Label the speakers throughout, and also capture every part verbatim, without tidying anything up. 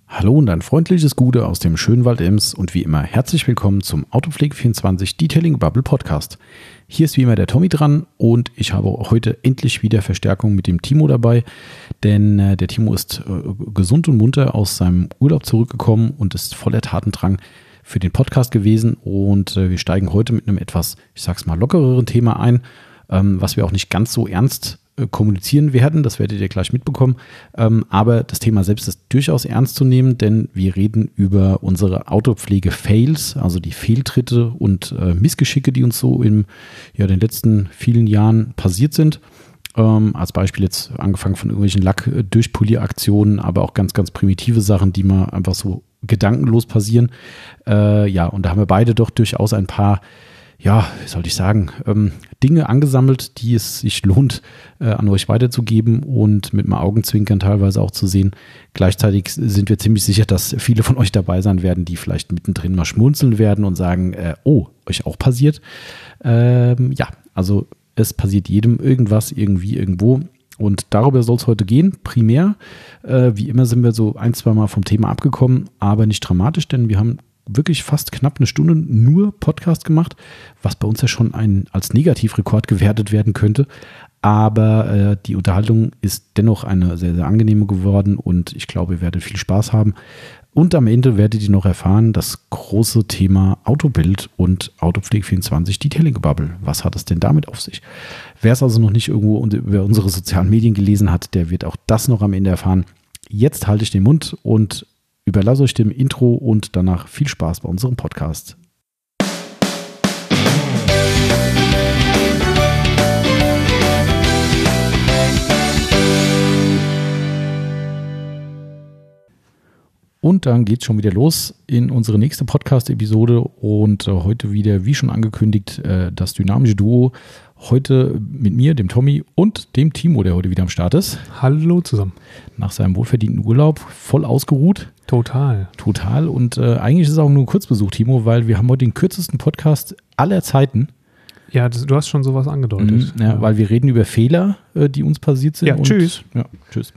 Speaker 1: Hallo und ein freundliches Gute aus dem schönen Wald-Ems und wie immer herzlich willkommen zum Autopflege vierundzwanzig Detailing Bubble Podcast. Hier ist wie immer der Tommy dran und ich habe heute endlich wieder Verstärkung mit dem Timo dabei, denn äh, der Timo ist äh, gesund und munter aus seinem Urlaub zurückgekommen und ist voller Tatendrang für den Podcast gewesen und äh, wir steigen heute mit einem etwas, ich sag's mal, lockereren Thema ein, ähm, was wir auch nicht ganz so ernst kommunizieren werden, das werdet ihr gleich mitbekommen, ähm, aber das Thema selbst ist durchaus ernst zu nehmen, denn wir reden über unsere Autopflege-Fails, also die Fehltritte und äh, Missgeschicke, die uns so in ja, den letzten vielen Jahren passiert sind. Ähm, als Beispiel jetzt angefangen von irgendwelchen Lack-Durchpolieraktionen, aber auch ganz, ganz primitive Sachen, die mal einfach so gedankenlos passieren. Äh, ja, und da haben wir beide doch durchaus ein paar ja, wie soll ich sagen, ähm, Dinge angesammelt, die es sich lohnt, äh, an euch weiterzugeben und mit einem Augenzwinkern teilweise auch zu sehen. Gleichzeitig sind wir ziemlich sicher, dass viele von euch dabei sein werden, die vielleicht mittendrin mal schmunzeln werden und sagen, äh, oh, euch auch passiert. Ähm, ja, also es passiert jedem irgendwas, irgendwie, irgendwo. Und darüber soll es heute gehen, primär. Äh, wie immer sind wir so ein, zwei Mal vom Thema abgekommen, aber nicht dramatisch, denn wir haben wirklich fast knapp eine Stunde nur Podcast gemacht, was bei uns ja schon ein, als Negativrekord gewertet werden könnte. Aber äh, die Unterhaltung ist dennoch eine sehr, sehr angenehme geworden und ich glaube, ihr werdet viel Spaß haben. Und am Ende werdet ihr noch erfahren, das große Thema Autobild und Autopflege vierundzwanzig Detailing Bubble. Was hat es denn damit auf sich? Wer es also noch nicht irgendwo über unsere sozialen Medien gelesen hat, der wird auch das noch am Ende erfahren. Jetzt halte ich den Mund und überlasse euch dem Intro und danach viel Spaß bei unserem Podcast. Und dann geht es schon wieder los in unsere nächste Podcast-Episode und äh, heute wieder, wie schon angekündigt, äh, das dynamische Duo. Heute mit mir, dem Tommy und dem Timo, der heute wieder am Start ist.
Speaker 2: Hallo zusammen.
Speaker 1: Nach seinem wohlverdienten Urlaub, voll ausgeruht.
Speaker 2: Total.
Speaker 1: Total und äh, eigentlich ist es auch nur ein Kurzbesuch, Timo, weil wir haben heute den kürzesten Podcast aller Zeiten.
Speaker 2: Ja, das, du hast schon sowas angedeutet.
Speaker 1: Mhm, ja, ja. Weil wir reden über Fehler, äh, die uns passiert sind.
Speaker 2: Ja,
Speaker 1: und,
Speaker 2: tschüss.
Speaker 1: Ja, tschüss.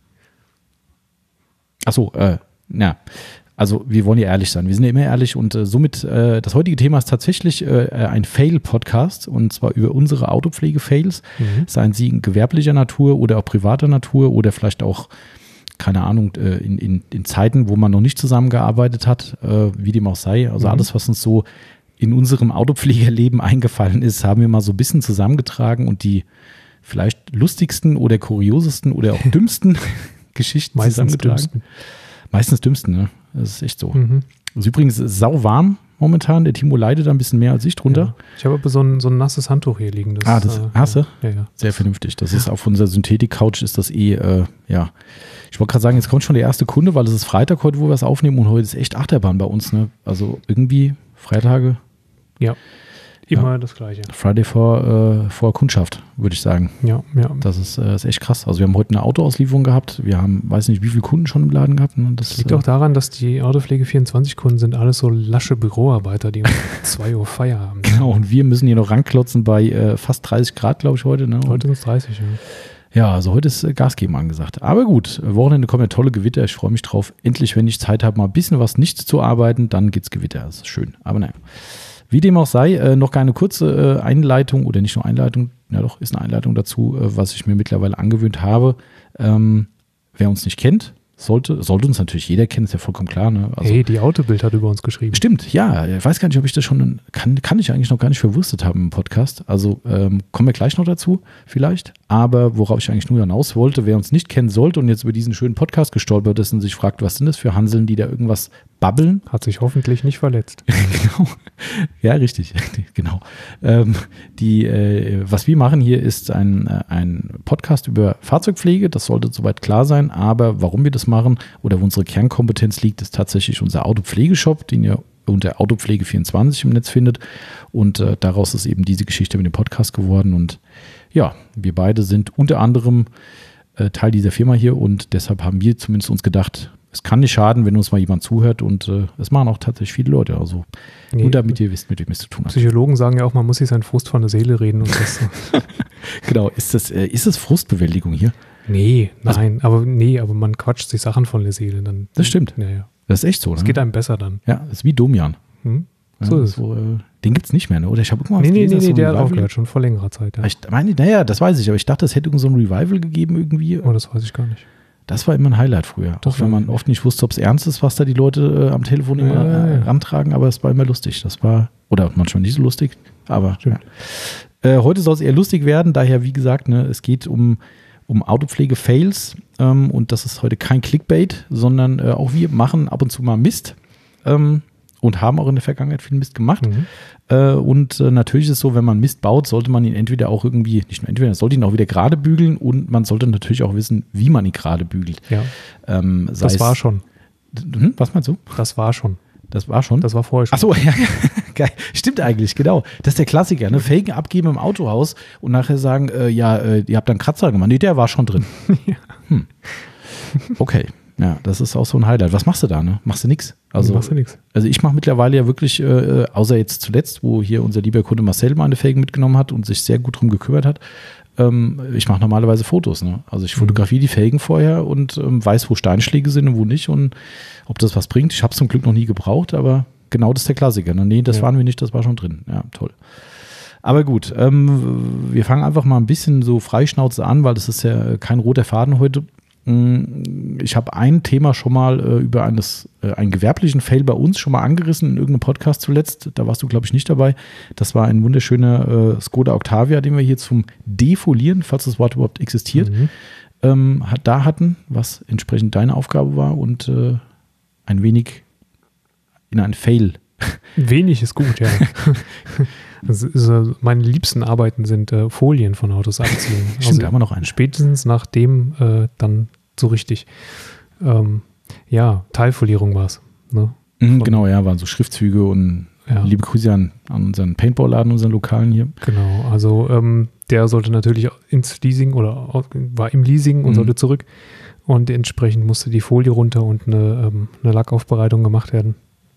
Speaker 1: Achso, äh, ja. Also wir wollen ja ehrlich sein. Wir sind ja immer ehrlich und äh, somit, äh, das heutige Thema ist tatsächlich äh, ein Fail-Podcast und zwar über unsere Autopflege-Fails, mhm. seien sie in gewerblicher Natur oder auch privater Natur oder vielleicht auch, keine Ahnung, äh, in, in, in Zeiten, wo man noch nicht zusammengearbeitet hat, äh, wie dem auch sei. Also mhm. alles, was uns so in unserem Autopflegerleben eingefallen ist, haben wir mal so ein bisschen zusammengetragen und die vielleicht lustigsten oder kuriosesten oder auch dümmsten Geschichten
Speaker 2: Meistens
Speaker 1: zusammengetragen.
Speaker 2: Dümmsten.
Speaker 1: Meistens dümmsten, ne? Das ist echt so.
Speaker 2: Mhm.
Speaker 1: Es ist übrigens sau warm momentan. Der Timo leidet da ein bisschen mehr als ich drunter.
Speaker 2: Ja. Ich habe aber so ein, so ein nasses Handtuch hier liegen. Das,
Speaker 1: ah, das
Speaker 2: äh,
Speaker 1: hast du?
Speaker 2: Ja, ja.
Speaker 1: Sehr vernünftig. Das ist auf unserer Synthetik-Couch ist das eh, äh, ja. Ich wollte gerade sagen, jetzt kommt schon der erste Kunde, weil es ist Freitag heute, wo wir es aufnehmen und heute ist echt Achterbahn bei uns, ne? Also irgendwie Freitage.
Speaker 2: Ja. Immer
Speaker 1: ja.
Speaker 2: das Gleiche.
Speaker 1: Friday vor, äh, vor Kundschaft, würde ich sagen.
Speaker 2: Ja, ja.
Speaker 1: Das ist, äh, ist echt krass. Also wir haben heute eine Autoauslieferung gehabt. Wir haben, weiß nicht, wie viele Kunden schon im Laden gehabt. Ne? Das,
Speaker 2: das liegt
Speaker 1: äh,
Speaker 2: auch daran, dass die Autopflege vierundzwanzig Kunden sind alles so lasche Büroarbeiter, die um zwei Uhr Feierabend haben.
Speaker 1: Genau, und wir müssen hier noch ranklotzen bei äh, fast dreißig Grad, glaube ich, heute. Ne?
Speaker 2: Heute sind es dreißig, ja.
Speaker 1: Ja, also heute ist äh, Gas geben angesagt. Aber gut, Wochenende kommen ja tolle Gewitter. Ich freue mich drauf. Endlich, wenn ich Zeit habe, mal ein bisschen was nicht zu arbeiten, dann geht's Gewitter. Das ist schön. Aber naja. Wie dem auch sei, äh, noch keine kurze äh, Einleitung oder nicht nur Einleitung, ja doch, ist eine Einleitung dazu, äh, was ich mir mittlerweile angewöhnt habe. Ähm, wer uns nicht kennt, sollte, sollte uns natürlich jeder kennen, ist ja vollkommen klar. Ne? Also,
Speaker 2: hey, die Autobild hat über uns geschrieben.
Speaker 1: Stimmt, ja. Ich weiß gar nicht, ob ich das schon, kann, kann ich eigentlich noch gar nicht verwurstet haben im Podcast. Also ähm, kommen wir gleich noch dazu vielleicht. Aber worauf ich eigentlich nur hinaus wollte, wer uns nicht kennen sollte und jetzt über diesen schönen Podcast gestolpert ist und sich fragt, was sind das für Hanseln, die da irgendwas babbeln.
Speaker 2: Hat sich hoffentlich nicht verletzt.
Speaker 1: Genau. Ja, richtig. Genau. Ähm, die, äh, was wir machen hier ist ein, äh, ein Podcast über Fahrzeugpflege. Das sollte soweit klar sein. Aber warum wir das machen oder wo unsere Kernkompetenz liegt, ist tatsächlich unser Autopflegeshop, den ihr unter Autopflege vierundzwanzig im Netz findet. Und äh, daraus ist eben diese Geschichte mit dem Podcast geworden. Und ja, wir beide sind unter anderem äh, Teil dieser Firma hier und deshalb haben wir zumindest uns gedacht, es kann nicht schaden, wenn uns mal jemand zuhört und äh, es machen auch tatsächlich viele Leute. Also nee, nur damit ihr wisst, mit wem es zu tun hat.
Speaker 2: Psychologen sagen ja auch, man muss sich seinen Frust von der Seele reden und das.
Speaker 1: Genau, ist das, äh, ist das Frustbewältigung hier?
Speaker 2: Nee, nein, also, aber nee, aber man quatscht sich Sachen von der Seele. Dann,
Speaker 1: das stimmt.
Speaker 2: Ja, ja.
Speaker 1: Das ist echt so.
Speaker 2: Es
Speaker 1: ne?
Speaker 2: geht einem besser dann.
Speaker 1: Ja, das ist wie Domian.
Speaker 2: Hm?
Speaker 1: Ja,
Speaker 2: So ist es.
Speaker 1: so, äh, den gibt es nicht mehr, ne? Oder ich habe irgendwann
Speaker 2: Nee,
Speaker 1: was
Speaker 2: nee,
Speaker 1: gelesen,
Speaker 2: nee,
Speaker 1: dass
Speaker 2: nee,
Speaker 1: so ein
Speaker 2: der hat
Speaker 1: Revival-
Speaker 2: aufgehört, schon vor längerer Zeit. Ja.
Speaker 1: Ich meine, naja, das weiß ich, aber ich dachte, es hätte irgend so ein Revival gegeben irgendwie.
Speaker 2: Oh, das weiß ich gar nicht.
Speaker 1: Das war immer ein Highlight früher.
Speaker 2: Das
Speaker 1: Auch wenn
Speaker 2: war-
Speaker 1: man oft nicht wusste, ob es ernst ist, was da die Leute äh, am Telefon immer
Speaker 2: Ja,
Speaker 1: äh,
Speaker 2: ja.
Speaker 1: rantragen, aber es war immer lustig. Das war, oder manchmal nicht so lustig, aber
Speaker 2: Stimmt.
Speaker 1: ja. äh, heute soll es eher lustig werden, daher, wie gesagt, ne, es geht um, um Autopflege-Fails ähm, und das ist heute kein Clickbait, sondern äh, auch wir machen ab und zu mal Mist ähm, und haben auch in der Vergangenheit viel Mist gemacht.
Speaker 2: Mhm.
Speaker 1: Äh, und äh, natürlich ist es so, wenn man Mist baut, sollte man ihn entweder auch irgendwie, nicht nur entweder, sollte ihn auch wieder gerade bügeln und man sollte natürlich auch wissen, wie man ihn gerade bügelt.
Speaker 2: Ja,
Speaker 1: Ähm, sei
Speaker 2: das
Speaker 1: es-
Speaker 2: war schon.
Speaker 1: Hm, was meinst du?
Speaker 2: Das war schon.
Speaker 1: Das war schon?
Speaker 2: Das war vorher schon.
Speaker 1: Ach so, ja, geil. Stimmt eigentlich, genau. Das ist der Klassiker, ne? Felgen abgeben im Autohaus und nachher sagen, äh, ja, äh, ihr habt da einen Kratzer gemacht. Nee, der war schon drin. Hm. Okay, ja, das ist auch so ein Highlight. Was machst du da, ne? Machst du nix? Also,
Speaker 2: machst du nichts.
Speaker 1: also ich mache mittlerweile ja wirklich, äh, außer jetzt zuletzt, wo hier unser lieber Kunde Marcel meine Felgen mitgenommen hat und sich sehr gut drum gekümmert hat, ähm, ich mache normalerweise Fotos. Ne? Also ich fotografiere die Felgen vorher und ähm, weiß, wo Steinschläge sind und wo nicht und ob das was bringt. Ich habe es zum Glück noch nie gebraucht, aber genau das ist der Klassiker. Ne? Nee, das
Speaker 2: Ja.
Speaker 1: waren wir nicht, das war schon drin. Ja, toll. Aber gut, ähm, wir fangen einfach mal ein bisschen so Freischnauze an, weil das ist ja kein roter Faden heute. Ich habe ein Thema schon mal äh, über eines, äh, einen gewerblichen Fail bei uns schon mal angerissen in irgendeinem Podcast zuletzt. Da warst du, glaube ich, nicht dabei. Das war ein wunderschöner äh, Skoda Octavia, den wir hier zum Defolieren, falls das Wort überhaupt existiert,
Speaker 2: Mhm.
Speaker 1: ähm, hat, da hatten, was entsprechend deine Aufgabe war und äh, ein wenig in ein Fail.
Speaker 2: Wenig ist gut, ja. Das ist, äh, meine liebsten Arbeiten sind äh, Folien von Autos abziehen.
Speaker 1: Stimmt, da haben wir noch einen.
Speaker 2: Spätestens nach dem äh, dann so richtig. Ähm, ja, Teilfolierung war es. Ne?
Speaker 1: Mhm,
Speaker 2: Von-
Speaker 1: genau, ja, waren so Schriftzüge und
Speaker 2: Ja.
Speaker 1: liebe Grüße an, an unseren Paintball-Laden, unseren Lokalen hier.
Speaker 2: Genau, also ähm, der sollte natürlich ins Leasing oder au- war im Leasing und
Speaker 1: Mhm.
Speaker 2: sollte zurück. Und entsprechend musste die Folie runter und eine, ähm, eine Lackaufbereitung gemacht werden.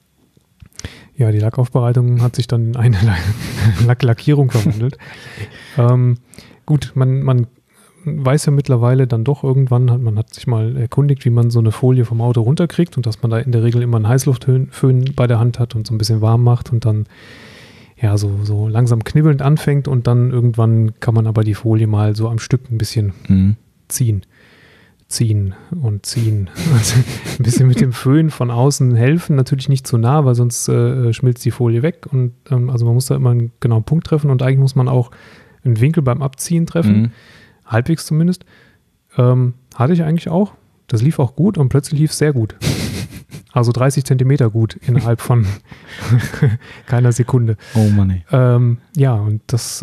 Speaker 2: Ja, die Lackaufbereitung hat sich dann in eine Lack Lackierung verwandelt. ähm, gut, man, man weiß ja mittlerweile dann doch irgendwann, hat man hat sich mal erkundigt, wie man so eine Folie vom Auto runterkriegt und dass man da in der Regel immer einen Heißluftföhn bei der Hand hat und so ein bisschen warm macht und dann ja so, so langsam knibbelnd anfängt und dann irgendwann kann man aber die Folie mal so am Stück ein bisschen
Speaker 1: Mhm.
Speaker 2: ziehen. Ziehen und ziehen. Also ein bisschen mit dem Föhn von außen helfen, natürlich nicht zu nah, weil sonst äh, schmilzt die Folie weg. Und ähm, also man muss da immer einen genauen Punkt treffen und eigentlich muss man auch einen Winkel beim Abziehen treffen,
Speaker 1: Mhm.
Speaker 2: halbwegs zumindest. Ähm, hatte ich eigentlich auch. Das lief auch gut und plötzlich lief es sehr gut. Also dreißig Zentimeter gut innerhalb von keiner Sekunde.
Speaker 1: Oh Mann, ey.
Speaker 2: Ähm, ja, und das äh,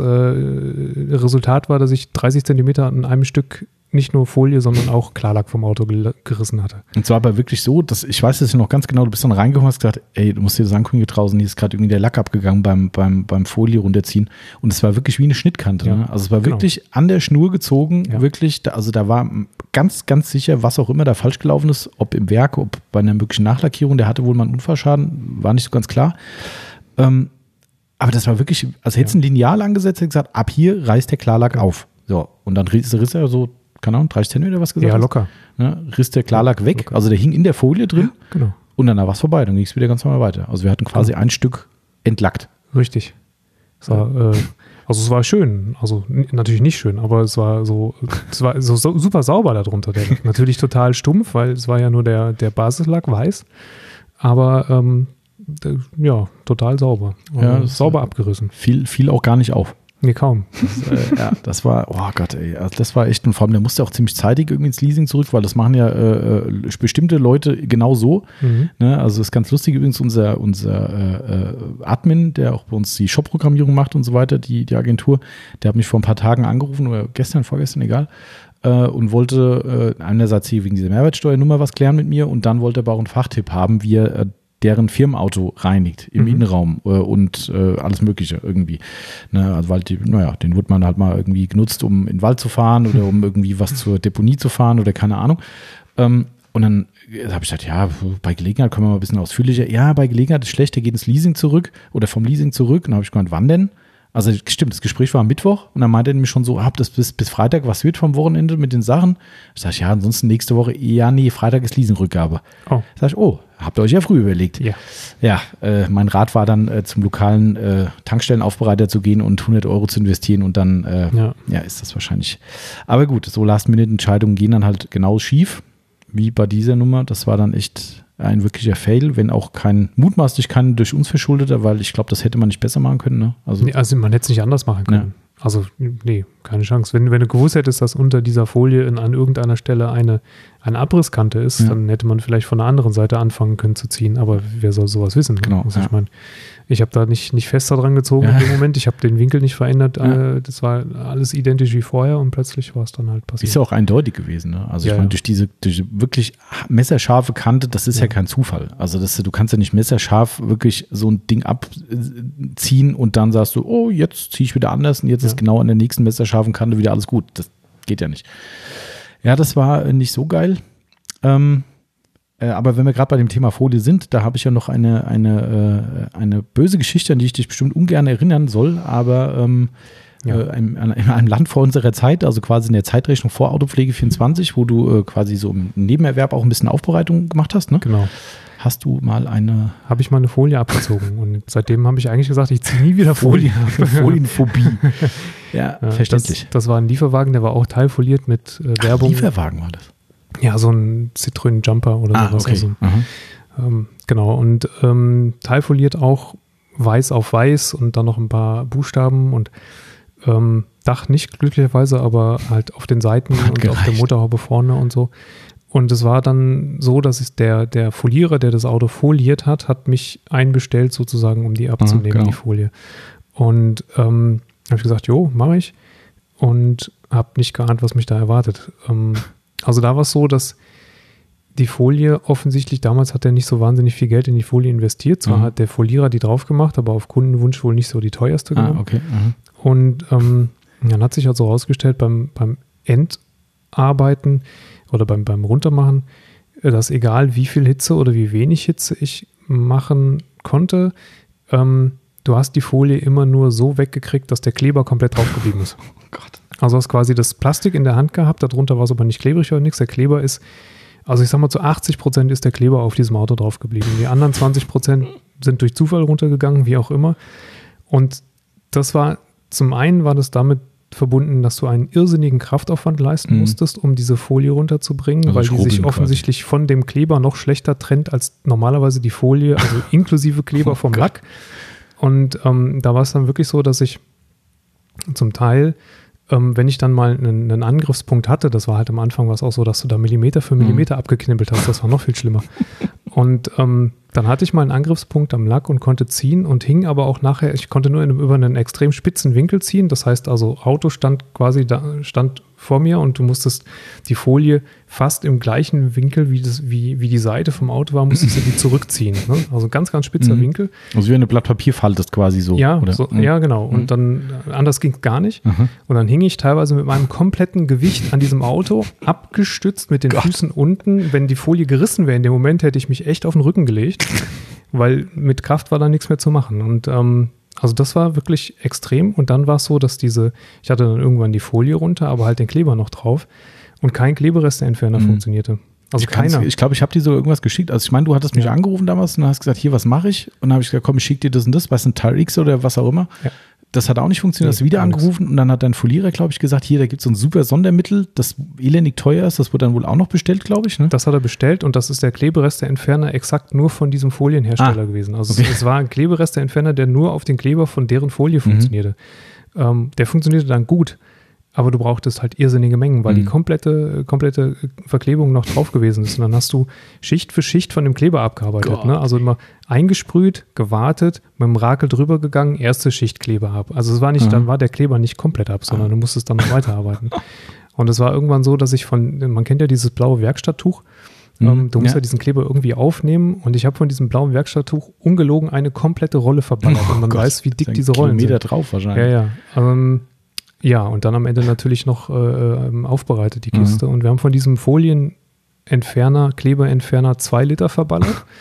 Speaker 2: Resultat war, dass ich dreißig Zentimeter an einem Stück nicht nur Folie, sondern auch Klarlack vom Auto gel- gerissen hatte.
Speaker 1: Und zwar aber wirklich so, dass ich weiß es ja noch ganz genau, du bist dann reingekommen und hast gesagt, ey, du musst dir das angucken, hier draußen, hier ist gerade irgendwie der Lack abgegangen beim, beim, beim Folie runterziehen. Und es war wirklich wie eine Schnittkante.
Speaker 2: Ja,
Speaker 1: Ne? Also es war
Speaker 2: genau.
Speaker 1: wirklich an der Schnur gezogen,
Speaker 2: Ja.
Speaker 1: wirklich, da, also da war ganz, ganz sicher, was auch immer da falsch gelaufen ist, ob im Werk, ob bei einer möglichen Nachlackierung, der hatte wohl mal einen Unfallschaden, war nicht so ganz klar. Ähm, aber das war wirklich, als hättest du ein Lineal angesetzt und gesagt, ab hier reißt der Klarlack auf. So, und dann riss, riss er so, keine Ahnung, dreißig Zentimeter was gesagt
Speaker 2: Ja,
Speaker 1: hast?
Speaker 2: locker.
Speaker 1: Ne, riss der Klarlack weg,
Speaker 2: Locker.
Speaker 1: also der hing in der Folie drin
Speaker 2: Genau.
Speaker 1: und danach war es vorbei, dann ging es wieder ganz normal weiter. Also wir hatten quasi ein Stück entlackt.
Speaker 2: Richtig. Es war, äh, also es war schön, also n- natürlich nicht schön, aber es war so, es war so, so super sauber darunter. Der Lack. Natürlich total stumpf, weil es war ja nur der, der Basislack weiß, aber ähm, d- ja, total sauber.
Speaker 1: Ja,
Speaker 2: Also
Speaker 1: das-
Speaker 2: sauber abgerissen.
Speaker 1: Fiel, fiel auch gar nicht auf.
Speaker 2: Nee, kaum.
Speaker 1: Das, äh, ja, das war, oh Gott, ey, also das war echt, und vor allem, der musste auch ziemlich zeitig irgendwie ins Leasing zurück, weil das machen ja äh, äh, bestimmte Leute genau so.
Speaker 2: Mhm.
Speaker 1: Ne? Also ist ganz lustig übrigens, unser, unser äh, äh, Admin, der auch bei uns die Shop-Programmierung macht und so weiter, die, die Agentur, der hat mich vor ein paar Tagen angerufen, oder gestern, vorgestern, egal, äh, und wollte äh, einerseits hier wegen dieser Mehrwertsteuernummer was klären mit mir und dann wollte er aber auch einen Fachtipp haben, wie er äh, deren Firmenauto reinigt im
Speaker 2: Mhm.
Speaker 1: Innenraum äh, und äh, alles Mögliche irgendwie. Ne, also weil die, naja, den wird man halt mal irgendwie genutzt, um in den Wald zu fahren oder um irgendwie was zur Deponie zu fahren oder keine Ahnung. Ähm, und dann habe ich gesagt, ja, bei Gelegenheit können wir mal ein bisschen ausführlicher. Ja, bei Gelegenheit ist schlecht, der geht ins Leasing zurück oder vom Leasing zurück. Und dann habe ich gemeint, wann denn? Also stimmt, das Gespräch war am Mittwoch und dann meinte er nämlich schon so, hab das bis, bis Freitag, was wird vom Wochenende mit den Sachen? Ich sage, ja, ansonsten nächste Woche, ja, nee, Freitag ist Leasingrückgabe.
Speaker 2: Oh.
Speaker 1: Sag ich, oh, habt ihr euch ja früh überlegt.
Speaker 2: Ja.
Speaker 1: Ja, äh, mein Rat war dann äh, zum lokalen äh, Tankstellenaufbereiter zu gehen und hundert Euro zu investieren und dann, äh, ja. ja, ist das wahrscheinlich. Aber gut, so Last-Minute-Entscheidungen gehen dann halt genau schief, wie bei dieser Nummer. Das war dann echt ein wirklicher Fail, wenn auch kein, mutmaßlich kein durch uns verschuldeter, weil ich glaube, das hätte man nicht besser machen können. Ne?
Speaker 2: Also, nee, also man hätte es nicht anders machen können. Ja. Also nee, keine Chance. Wenn, wenn du gewusst hättest, dass unter dieser Folie in, an irgendeiner Stelle eine, eine Abrisskante ist, ja. dann hätte man vielleicht von der anderen Seite anfangen können zu ziehen. Aber wer soll sowas wissen?
Speaker 1: Genau.
Speaker 2: Also
Speaker 1: ja.
Speaker 2: ich meine, ich habe da nicht, nicht fester dran gezogen ja. in dem Moment. Ich habe den Winkel nicht verändert. Ja. Das war alles identisch wie vorher und plötzlich war es dann halt passiert.
Speaker 1: Ist ja auch eindeutig gewesen. Ne? Also
Speaker 2: ja,
Speaker 1: ich meine,
Speaker 2: ja.
Speaker 1: durch diese durch wirklich messerscharfe Kante, das ist ja, ja kein Zufall. Also das, du kannst ja nicht messerscharf wirklich so ein Ding abziehen und dann sagst du, oh, jetzt ziehe ich wieder anders und jetzt ja. ist genau an der nächsten messerscharfen Kante wieder alles gut. Das geht ja nicht. Ja, das war nicht so geil. Ähm, äh, aber wenn wir gerade bei dem Thema Folie sind, da habe ich ja noch eine, eine, äh, eine böse Geschichte, an die ich dich bestimmt ungern erinnern soll, aber ähm, ja. äh, in, in einem Land vor unserer Zeit, also quasi in der Zeitrechnung vor Autopflege vierundzwanzig, wo du äh, quasi so im Nebenerwerb auch ein bisschen Aufbereitung gemacht hast, ne?
Speaker 2: Genau.
Speaker 1: Hast du mal eine...
Speaker 2: Habe ich mal eine Folie abgezogen und seitdem habe ich eigentlich gesagt, ich ziehe nie wieder Folie ab.
Speaker 1: Folienphobie. Ja, ja, verständlich.
Speaker 2: Das, das war ein Lieferwagen, der war auch teilfoliert mit äh, Werbung.
Speaker 1: Ach, Lieferwagen war das?
Speaker 2: Ja, so ein Citroën Jumper oder
Speaker 1: ah,
Speaker 2: sowas.
Speaker 1: Okay.
Speaker 2: Also, ähm, genau, und ähm, teilfoliert auch weiß auf weiß und dann noch ein paar Buchstaben und ähm, Dach nicht glücklicherweise, aber halt auf den Seiten
Speaker 1: Hat
Speaker 2: und
Speaker 1: gereicht.
Speaker 2: auf der Motorhaube vorne und so. Und es war dann so, dass es der, der Folierer, der das Auto foliert hat, hat mich einbestellt sozusagen, um die abzunehmen,
Speaker 1: Aha, genau.
Speaker 2: die Folie. Und ähm, habe ich gesagt, jo, mache ich. Und habe nicht geahnt, was mich da erwartet. Ähm, also da war es so, dass die Folie offensichtlich, damals hat er nicht so wahnsinnig viel Geld in die Folie investiert. Zwar mhm. hat der Folierer die drauf gemacht, aber auf Kundenwunsch wohl nicht so die teuerste genommen.
Speaker 1: Ah, okay. Mhm.
Speaker 2: Und ähm, dann hat sich also herausgestellt beim, beim Endarbeiten oder beim, beim Runtermachen, dass egal wie viel Hitze oder wie wenig Hitze ich machen konnte, ähm, du hast die Folie immer nur so weggekriegt, dass der Kleber komplett drauf geblieben ist.
Speaker 1: Oh Gott.
Speaker 2: Also hast quasi das Plastik in der Hand gehabt, darunter war es aber nicht klebrig oder nichts. Der Kleber ist, also ich sag mal zu achtzig Prozent ist der Kleber auf diesem Auto drauf geblieben. Die anderen zwanzig Prozent sind durch Zufall runtergegangen, wie auch immer. Und das war, zum einen war das damit verbunden, dass du einen irrsinnigen Kraftaufwand leisten
Speaker 1: mhm.
Speaker 2: musstest, um diese Folie runterzubringen,
Speaker 1: also
Speaker 2: weil die sich
Speaker 1: quasi.
Speaker 2: offensichtlich von dem Kleber noch schlechter trennt als normalerweise die Folie, also inklusive Kleber
Speaker 1: oh
Speaker 2: vom
Speaker 1: Gott.
Speaker 2: Lack. Und ähm, da war es dann wirklich so, dass ich zum Teil, ähm, wenn ich dann mal einen, einen Angriffspunkt hatte, das war halt am Anfang war es auch so, dass du da Millimeter für Millimeter mhm. abgeknibbelt hast, das war noch viel schlimmer. Und ähm, dann hatte ich mal einen Angriffspunkt am Lack und konnte ziehen und hing aber auch nachher, ich konnte nur in einem, über einen extrem spitzen Winkel ziehen, das heißt also Auto stand quasi da, stand vor mir und du musstest die Folie fast im gleichen Winkel, wie, das, wie, wie die Seite vom Auto war, musstest du die zurückziehen. Ne? Also ganz, ganz spitzer
Speaker 1: mhm.
Speaker 2: Winkel.
Speaker 1: Also wie eine Blatt Papier faltest quasi so.
Speaker 2: Ja,
Speaker 1: oder?
Speaker 2: so,
Speaker 1: Mhm.
Speaker 2: ja genau. Und
Speaker 1: Mhm.
Speaker 2: dann, anders ging es gar nicht.
Speaker 1: Mhm.
Speaker 2: Und dann hing ich teilweise mit meinem kompletten Gewicht an diesem Auto, abgestützt mit den
Speaker 1: Gott.
Speaker 2: Füßen unten. Wenn die Folie gerissen wäre, in dem Moment hätte ich mich echt auf den Rücken gelegt, weil mit Kraft war da nichts mehr zu machen. Und ähm, also das war wirklich extrem. Und dann war es so, dass diese, ich hatte dann irgendwann die Folie runter, aber halt den Kleber noch drauf. Und kein Kleberesteentferner
Speaker 1: Mhm.
Speaker 2: funktionierte. Also
Speaker 1: ich kann's-
Speaker 2: keiner.
Speaker 1: Ich glaube, ich habe dir so irgendwas geschickt. Also ich meine, du hattest mich
Speaker 2: Ja.
Speaker 1: angerufen damals und hast gesagt, hier, was mache ich? Und dann habe ich gesagt, komm, ich schicke dir das und das, weißt du, ein Tire X oder was auch immer.
Speaker 2: Ja.
Speaker 1: Das hat auch nicht funktioniert,
Speaker 2: Nee,
Speaker 1: hast du wieder
Speaker 2: gar nichts.
Speaker 1: angerufen und dann hat dein Folierer, glaube ich, gesagt, hier, da gibt es so ein super Sondermittel, das elendig teuer ist, das wurde dann wohl auch noch bestellt, glaube ich, ne?
Speaker 2: Das hat er bestellt und das ist der Kleberesteentferner exakt nur von diesem Folienhersteller
Speaker 1: Ah,
Speaker 2: gewesen. Also
Speaker 1: okay.
Speaker 2: es, es war ein Kleberesteentferner, der nur auf den Kleber von deren Folie funktionierte. Ähm, der funktionierte dann gut, aber du brauchtest halt irrsinnige Mengen, weil
Speaker 1: Mhm.
Speaker 2: die komplette, komplette Verklebung noch drauf gewesen ist. Und dann hast du Schicht für Schicht von dem Kleber abgearbeitet.
Speaker 1: Gott.
Speaker 2: Ne? Also immer eingesprüht, gewartet, mit dem Rakel drüber gegangen, erste Schicht Kleber ab. Also es war nicht,
Speaker 1: Mhm.
Speaker 2: dann war der Kleber nicht komplett ab, sondern du musstest dann noch weiterarbeiten. Und es war irgendwann so, dass ich von, man kennt ja dieses blaue Werkstatttuch,
Speaker 1: Mhm.
Speaker 2: ähm, du musst ja.
Speaker 1: Ja.
Speaker 2: diesen Kleber irgendwie aufnehmen und ich habe von diesem blauen Werkstatttuch ungelogen eine komplette Rolle verballert
Speaker 1: Oh
Speaker 2: und man
Speaker 1: Gott,
Speaker 2: weiß, wie
Speaker 1: ist
Speaker 2: dick
Speaker 1: ein
Speaker 2: diese Rollen
Speaker 1: Kilometer
Speaker 2: sind.
Speaker 1: drauf wahrscheinlich.
Speaker 2: Ja, ja. Ähm, ja, und dann am Ende natürlich noch äh, ähm, aufbereitet die Kiste.
Speaker 1: Mhm.
Speaker 2: Und wir haben von diesem Folienentferner, Kleberentferner zwei Liter verballert.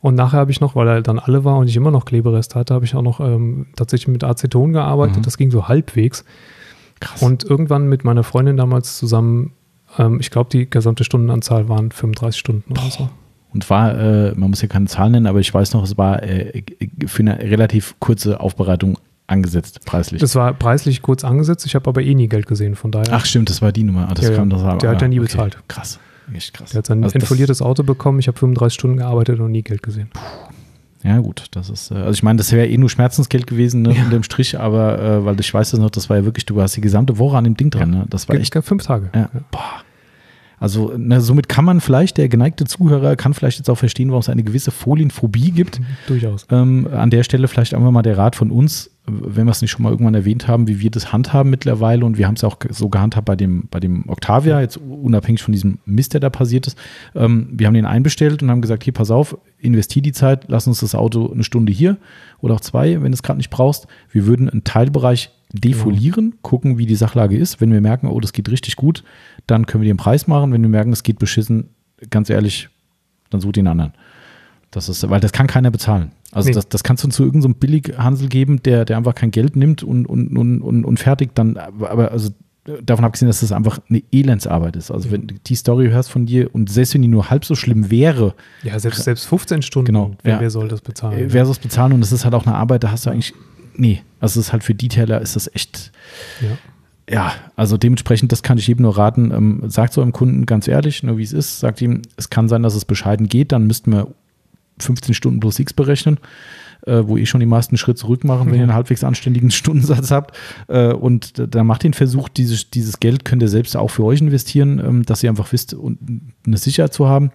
Speaker 2: Und nachher habe ich noch, weil er dann alle war und ich immer noch Klebereste hatte, habe ich auch noch ähm, tatsächlich mit Aceton gearbeitet. Mhm. Das ging so halbwegs.
Speaker 1: Krass.
Speaker 2: Und irgendwann mit meiner Freundin damals zusammen, ähm, ich glaube, die gesamte Stundenanzahl waren fünfunddreißig Stunden oder so.
Speaker 1: Und war, äh, man muss ja keine Zahlen nennen, aber ich weiß noch, es war äh, für eine relativ kurze Aufbereitung angesetzt, preislich.
Speaker 2: Das war preislich kurz angesetzt, ich habe aber eh nie Geld gesehen, von daher.
Speaker 1: Ach stimmt, das war die Nummer. Ah, das
Speaker 2: ja,
Speaker 1: kam
Speaker 2: ja.
Speaker 1: das aber,
Speaker 2: Der hat ja nie
Speaker 1: okay.
Speaker 2: bezahlt.
Speaker 1: Krass, echt krass.
Speaker 2: Der hat sein
Speaker 1: also
Speaker 2: entfoliertes Auto bekommen, ich habe fünfunddreißig Stunden gearbeitet und nie Geld gesehen.
Speaker 1: Ja gut, das ist, also ich meine, das wäre eh nur Schmerzensgeld gewesen, ne,
Speaker 2: ja.
Speaker 1: unter dem Strich, aber äh, weil ich weiß das noch, das war ja wirklich, du warst die gesamte Woche an dem Ding dran, ne? Das war echt.
Speaker 2: Fünf Tage.
Speaker 1: Ja. Ja. Boah. Also ne, somit kann man vielleicht, der geneigte Zuhörer kann vielleicht jetzt auch verstehen, warum es eine gewisse Folienphobie gibt.
Speaker 2: Mhm, durchaus.
Speaker 1: Ähm, an der Stelle vielleicht einfach mal der Rat von uns, wenn wir es nicht schon mal irgendwann erwähnt haben, wie wir das handhaben mittlerweile, und wir haben es auch so gehandhabt bei dem, bei dem Octavia, jetzt unabhängig von diesem Mist, der da passiert ist. Ähm, wir haben den einbestellt und haben gesagt, hier, pass auf, investier die Zeit, lass uns das Auto eine Stunde hier oder auch zwei, wenn du es gerade nicht brauchst. Wir würden einen Teilbereich defolieren, ja. gucken, wie die Sachlage ist. Wenn wir merken, oh, das geht richtig gut, dann können wir den Preis machen. Wenn wir merken, es geht beschissen, ganz ehrlich, dann such den anderen. Das ist, weil das kann keiner bezahlen. Also nee. das, das kannst du zu irgendeinem so Billighansel geben, der, der einfach kein Geld nimmt und, und, und, und, und fertig dann, aber also davon abgesehen, dass das einfach eine Elendsarbeit ist. Also wenn du die Story hörst von dir und selbst wenn die nur halb so schlimm wäre.
Speaker 2: Ja, selbst, selbst fünfzehn Stunden,
Speaker 1: genau,
Speaker 2: wer,
Speaker 1: ja.
Speaker 2: wer soll das bezahlen?
Speaker 1: Wer ja. soll das bezahlen? Und das ist halt auch eine Arbeit, da hast du eigentlich, nee, also es ist halt für Detailer ist das echt, ja, ja also dementsprechend, das kann ich jedem nur raten, ähm, sagt so einem Kunden ganz ehrlich, nur wie es ist, sagt ihm, es kann sein, dass es bescheiden geht, dann müssten wir fünfzehn Stunden plus X berechnen, äh, wo ihr schon die meisten Schritt zurück machen, wenn ihr einen halbwegs anständigen Stundensatz habt. Äh, und dann macht den Versuch, dieses, dieses Geld könnt ihr selbst auch für euch investieren, ähm, dass ihr einfach wisst, und eine Sicherheit zu haben.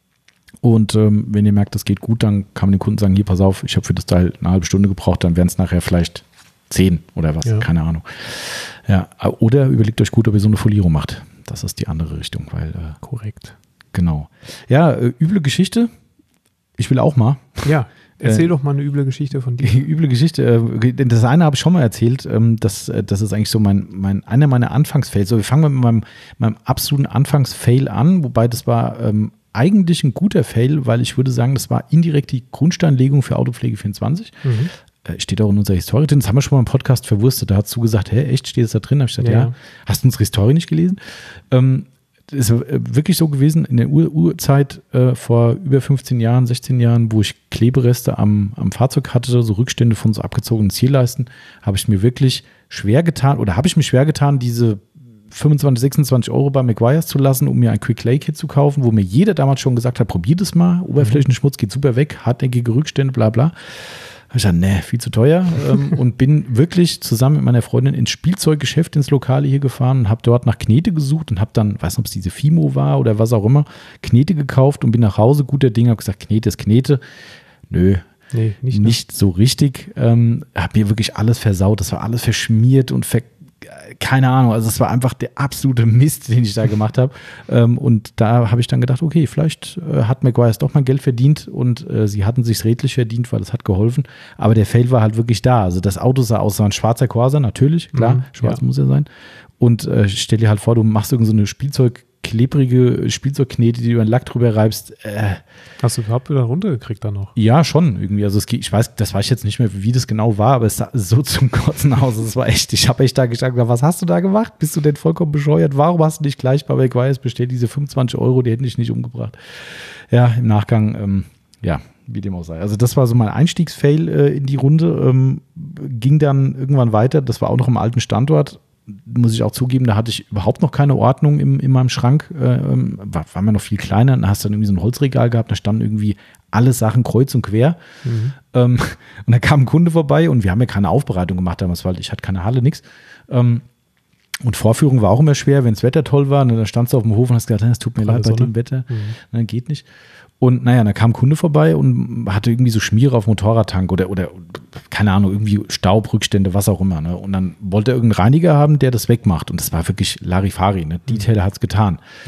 Speaker 1: Und ähm, wenn ihr merkt, das geht gut, dann kann man den Kunden sagen, hier, pass auf, ich habe für das Teil eine halbe Stunde gebraucht, dann wären es nachher vielleicht zehn oder was, ja. keine Ahnung. Ja, oder überlegt euch gut, ob ihr so eine Folierung macht. Das ist die andere Richtung, weil äh,
Speaker 2: korrekt.
Speaker 1: Genau. Ja, äh, üble Geschichte. Ich will auch mal.
Speaker 2: Ja, erzähl äh, doch mal eine üble Geschichte von dir.
Speaker 1: Üble Geschichte. Äh, das eine habe ich schon mal erzählt. Ähm, das, das ist eigentlich so mein, mein, einer meiner Anfangsfails. So, wir fangen mit meinem, meinem absoluten Anfangsfail an, wobei das war ähm, eigentlich ein guter Fail, weil ich würde sagen, das war indirekt die Grundsteinlegung für Autopflege vierundzwanzig. Mhm. Äh, steht auch in unserer Historie drin. Das haben wir schon mal im Podcast verwurstet. Da hast du gesagt, hä, echt, steht das da drin? Da habe ich gesagt, ja. ja. Hast du unsere Historie nicht gelesen? Ähm, ist wirklich so gewesen, in der Ur- Urzeit äh, vor über fünfzehn Jahren, sechzehn Jahren, wo ich Klebereste am, am Fahrzeug hatte, so Rückstände von so abgezogenen Zierleisten, habe ich mir wirklich schwer getan, oder habe ich mir schwer getan, diese fünfundzwanzig, sechsundzwanzig Euro bei Meguiar's zu lassen, um mir ein Quick Clay Kit zu kaufen, wo mir jeder damals schon gesagt hat, probier das mal, Oberflächenschmutz geht super weg, hartnäckige Rückstände, bla bla. Ich dachte, nee, viel zu teuer ähm, und bin wirklich zusammen mit meiner Freundin ins Spielzeuggeschäft, ins Lokale hier gefahren und habe dort nach Knete gesucht und habe dann, weiß nicht, ob es diese Fimo war oder was auch immer, Knete gekauft und bin nach Hause, guter Ding, habe gesagt, Knete ist Knete. Nö,
Speaker 2: nee, nicht,
Speaker 1: nicht so richtig. Ähm, habe mir wirklich alles versaut, das war alles verschmiert und ver keine Ahnung, also es war einfach der absolute Mist, den ich da gemacht habe. Ähm, und da habe ich dann gedacht, okay, vielleicht äh, hat Meguiar's doch mal Geld verdient und äh, sie hatten sich's redlich verdient, weil es hat geholfen. Aber der Fail war halt wirklich da. Also das Auto sah aus, so ein schwarzer Corsa, natürlich, klar, mhm, schwarz ja. muss er sein. Und äh, stell dir halt vor, du machst irgend so eine Spielzeug klebrige Spielzeugknete, die du einen Lack drüber reibst. Äh,
Speaker 2: Hast du überhaupt wieder runtergekriegt dann noch?
Speaker 1: Ja, schon irgendwie. Also es, ich weiß, das weiß ich jetzt nicht mehr, wie das genau war, aber es sah so zum Kotzen aus. Es war echt, ich habe echt da gesagt, was hast du da gemacht? Bist du denn vollkommen bescheuert? Warum hast du nicht gleich bei Meguiar's bestellt? Diese fünfundzwanzig Euro, die hätten dich nicht umgebracht. Ja, im Nachgang, ähm, ja, wie dem auch sei. Also das war so mein Einstiegsfail äh, in die Runde. Ähm, ging dann irgendwann weiter. Das war auch noch im alten Standort. Muss ich auch zugeben, da hatte ich überhaupt noch keine Ordnung im, in meinem Schrank. Äh, war, war mir noch viel kleiner. Dann hast du dann irgendwie so ein Holzregal gehabt, da standen irgendwie alle Sachen kreuz und quer. Mhm. Ähm, und da kam ein Kunde vorbei und wir haben ja keine Aufbereitung gemacht damals, weil ich hatte keine Halle, nix. Ähm, und Vorführung war auch immer schwer, wenn das Wetter toll war. Und dann standst du auf dem Hof und hast gesagt, es tut mir leid bei dem Wetter. Mhm. Dann geht nicht. Und naja, da kam ein Kunde vorbei und hatte irgendwie so Schmiere auf dem Motorradtank oder, oder keine Ahnung, irgendwie Staubrückstände, was auch immer. Ne? Und dann wollte er irgendeinen Reiniger haben, der das wegmacht. Und das war wirklich Larifari. Ne? Detailer hat es getan.
Speaker 2: Ja.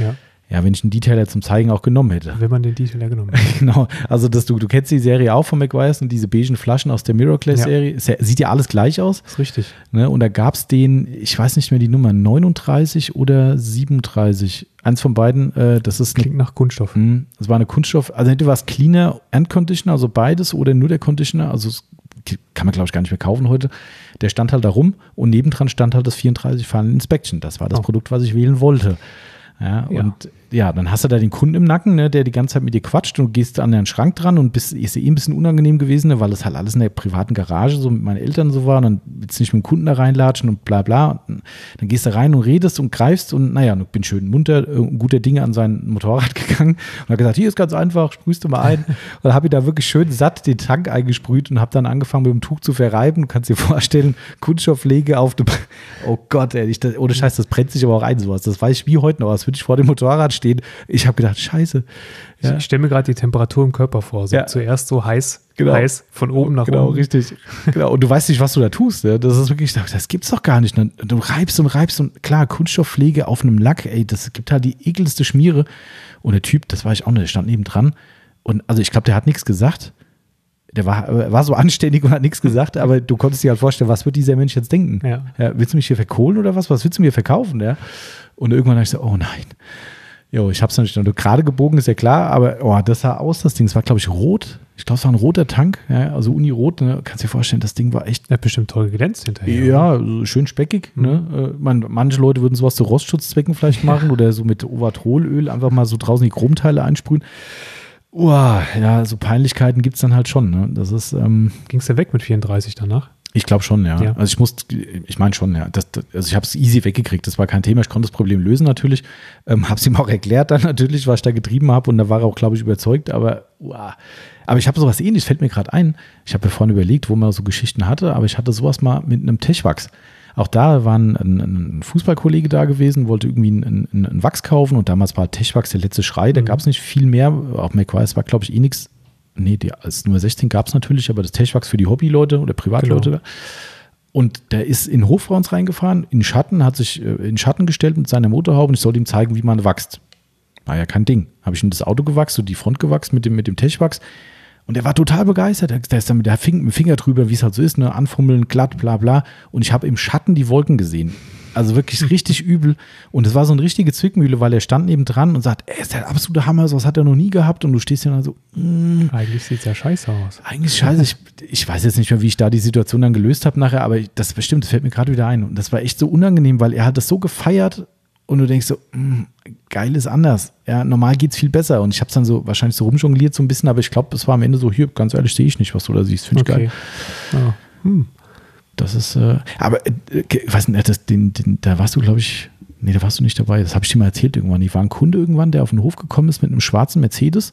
Speaker 1: Ja, wenn ich einen Detailer zum Zeigen auch genommen hätte.
Speaker 2: Wenn man den Detailer genommen hätte.
Speaker 1: Genau, also das, du, du kennst die Serie auch von McGuire's und diese beigen Flaschen aus der Mirrorclass-Serie. Ja. Sieht ja alles gleich aus.
Speaker 2: Das ist richtig.
Speaker 1: Ne? Und da gab es den, ich weiß nicht mehr die Nummer, neununddreißig oder siebenunddreißig. Eins von beiden, äh, das ist
Speaker 2: Klingt
Speaker 1: eine,
Speaker 2: nach Kunststoff.
Speaker 1: Mh, das war eine Kunststoff, also entweder war es Cleaner and Conditioner, also beides oder nur der Conditioner, also es kann man glaube ich gar nicht mehr kaufen heute. Der stand halt da rum und nebendran stand halt das vierunddreißig Final Inspection. Das war das oh. Produkt, was ich wählen wollte. Ja,
Speaker 2: ja.
Speaker 1: Und ja, dann hast du da den Kunden im Nacken, ne, der die ganze Zeit mit dir quatscht und du gehst an den Schrank dran und bist, ist eh ein bisschen unangenehm gewesen, ne, weil das halt alles in der privaten Garage so mit meinen Eltern so war und dann willst du nicht mit dem Kunden da reinlatschen und bla bla. Und dann gehst du rein und redest und greifst und naja, ich bin schön munter, äh, guter Dinge an sein Motorrad gegangen und habe gesagt, hier ist ganz einfach, sprühst du mal ein. Und dann habe ich da wirklich schön satt den Tank eingesprüht und habe dann angefangen mit dem Tuch zu verreiben. Du kannst dir vorstellen, Kunststoffpflege auf dem, oh Gott, ey, ich, das, ohne Scheiß, das brennt sich aber auch ein sowas. Das weiß ich wie heute noch, als würde ich vor dem Motorrad stehen. Ich habe gedacht, scheiße.
Speaker 2: Ja. Ich stelle mir gerade die Temperatur im Körper vor. So ja. Zuerst so heiß,
Speaker 1: genau.
Speaker 2: heiß, von oben nach
Speaker 1: genau,
Speaker 2: unten.
Speaker 1: Genau, richtig. Genau. Und du weißt nicht, was du da tust. Ne? Das ist wirklich, das gibt's doch gar nicht. Du reibst und reibst und klar, Kunststoffpflege auf einem Lack, ey, das gibt halt die ekelste Schmiere. Und der Typ, das war ich auch nicht, der stand nebendran. Und also ich glaube, der hat nichts gesagt. Der war, war so anständig und hat nichts gesagt, aber du konntest dir halt vorstellen, was wird dieser Mensch jetzt denken?
Speaker 2: Ja.
Speaker 1: Ja, willst du mich hier verkohlen oder was? Was willst du mir verkaufen? Ja? Und irgendwann habe ich so, oh nein. Jo, ich habe es natürlich noch gerade gebogen, ist ja klar, aber oh, das sah aus, das Ding. Es war, glaube ich, rot. Ich glaube, es war ein roter Tank, ja, also Uni-Rot. Ne? Kannst dir vorstellen, das Ding war echt.
Speaker 2: Er hat bestimmt toll geglänzt hinterher.
Speaker 1: Ja, so schön speckig. Mhm. Ne? Man, manche Leute würden sowas zu Rostschutzzwecken vielleicht machen oder so mit Ovatrolöl einfach mal so draußen die Chromteile einsprühen. Oh, ja, so Peinlichkeiten gibt es dann halt schon. Ne? Das ist. Ähm,
Speaker 2: Ging es ja weg mit vierunddreißig danach?
Speaker 1: Ich glaube schon, ja.
Speaker 2: ja.
Speaker 1: Also ich muss, ich meine schon, ja. Das, das, also ich habe es easy weggekriegt. Das war kein Thema. Ich konnte das Problem lösen natürlich. Ähm, habe es ihm auch erklärt dann natürlich, was ich da getrieben habe. Und da war er auch, glaube ich, überzeugt. Aber, uah. aber ich habe sowas Ähnliches, fällt mir gerade ein. Ich habe ja vorhin überlegt, wo man so Geschichten hatte. Aber ich hatte sowas mal mit einem Techwachs. Auch da war ein, ein Fußballkollege da gewesen, wollte irgendwie einen ein Wachs kaufen. Und damals war Techwachs der letzte Schrei. Da mhm. gab es nicht viel mehr. Auch McGuire's war, glaube ich, eh nichts. Nee, die, als Nummer sechzehn gab es natürlich, aber das Techwachs für die Hobbyleute oder Privatleute. Genau. Und der ist in den Hof bei uns reingefahren, in den Schatten, hat sich äh, in den Schatten gestellt mit seiner Motorhaube und ich sollte ihm zeigen, wie man wächst. War ja kein Ding. Habe ich ihm das Auto gewachst, so die Front gewachst mit dem, mit dem Techwachs. Und er war total begeistert. Der ist dann mit der Finger, mit dem Finger drüber, wie es halt so ist, ne, anfummeln, glatt, bla bla. Und ich habe im Schatten die Wolken gesehen. Also wirklich richtig übel. Und es war so eine richtige Zwickmühle, weil er stand nebendran und sagt, ey, ist der absolute Hammer, sowas hat er noch nie gehabt. Und du stehst ja dann so, mm,
Speaker 2: eigentlich sieht es ja scheiße aus.
Speaker 1: Eigentlich scheiße. Ich, ich weiß jetzt nicht mehr, wie ich da die Situation dann gelöst habe nachher, aber das bestimmt, das fällt mir gerade wieder ein. Und das war echt so unangenehm, weil er hat das so gefeiert und du denkst so, mm, geil ist anders. Ja, normal geht's viel besser. Und ich habe es dann so wahrscheinlich so rumjongliert so ein bisschen, aber ich glaube, es war am Ende so, hier, ganz ehrlich, sehe ich nicht, was du da siehst. Finde ich
Speaker 2: okay.
Speaker 1: geil.
Speaker 2: Ja. Hm.
Speaker 1: Das ist, äh, aber, äh, weiß nicht, das, den, den, da warst du, glaube ich, nee, da warst du nicht dabei. Das habe ich dir mal erzählt irgendwann. Ich war ein Kunde irgendwann, der auf den Hof gekommen ist mit einem schwarzen Mercedes.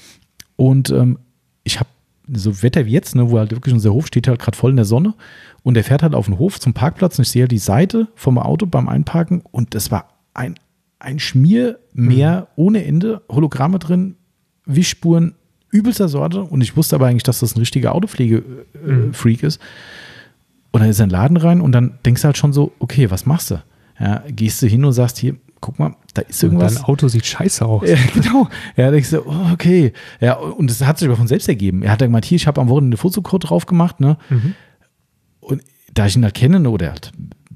Speaker 1: Und ähm, ich habe so Wetter wie jetzt, ne, wo halt wirklich unser Hof steht halt gerade voll in der Sonne. Und der fährt halt auf den Hof zum Parkplatz und ich sehe halt die Seite vom Auto beim Einparken und das war ein, ein Schmiermeer mhm. ohne Ende, Hologramme drin, Wischspuren, übelster Sorte. Und ich wusste aber eigentlich, dass das ein richtiger Autopflege-Freak äh, mhm. ist. Und dann ist er in den Laden rein und dann denkst du halt schon so, okay, was machst du? Ja, gehst du hin und sagst, hier, guck mal, da ist irgendwas.
Speaker 2: Dein Auto sieht scheiße aus.
Speaker 1: Ja, genau. Ja, denkst du, oh, okay. Ja, und das hat sich aber von selbst ergeben. Er hat dann gemeint, hier, ich habe am Wochenende eine Fotocode drauf gemacht, ne? Mhm. Und da ich ihn halt kenne, oder halt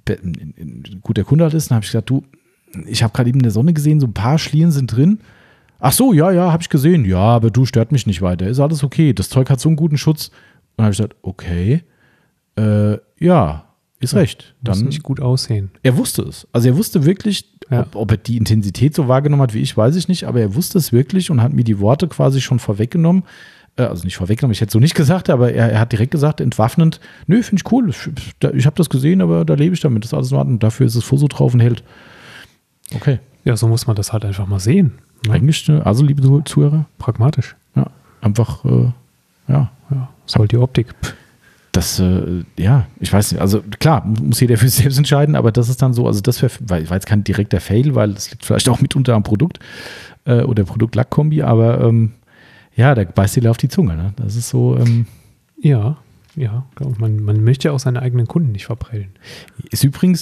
Speaker 1: ein guter Kunde halt ist, dann habe ich gesagt, du, ich habe gerade eben in der Sonne gesehen, so ein paar Schlieren sind drin. Ach so, ja, ja, habe ich gesehen. Ja, aber du, stört mich nicht weiter. Ist alles okay. Das Zeug hat so einen guten Schutz. Und dann habe ich gesagt, okay. Äh, ja, ist ja, recht.
Speaker 2: Dann muss nicht gut aussehen.
Speaker 1: Er wusste es. Also er wusste wirklich, ja. ob, ob er die Intensität so wahrgenommen hat wie ich, weiß ich nicht, aber er wusste es wirklich und hat mir die Worte quasi schon vorweggenommen. Äh, also nicht vorweggenommen, ich hätte es so nicht gesagt, aber er, er hat direkt gesagt, entwaffnend, nö, finde ich cool. Ich, ich habe das gesehen, aber da lebe ich damit. Das ist alles in Ordnung. Dafür ist das Foto drauf und hält. Okay.
Speaker 2: Ja, so muss man das halt einfach mal sehen.
Speaker 1: Ne? Eigentlich, also liebe Zuhörer.
Speaker 2: Pragmatisch.
Speaker 1: Ja, einfach, äh, ja.
Speaker 2: ja. Soll die Optik.
Speaker 1: Das, äh, ja, ich weiß nicht, also klar, muss jeder für sich selbst entscheiden, aber das ist dann so, also das wäre, weil war jetzt kein direkter Fail, weil das liegt vielleicht auch mitunter am Produkt äh, oder Produkt-Lack-Kombi, aber ähm, ja, da beißt dir auf die Zunge, ne? Das ist so. Ähm,
Speaker 2: ja, ja, man, man möchte ja auch seine eigenen Kunden nicht verprellen.
Speaker 1: Ist übrigens,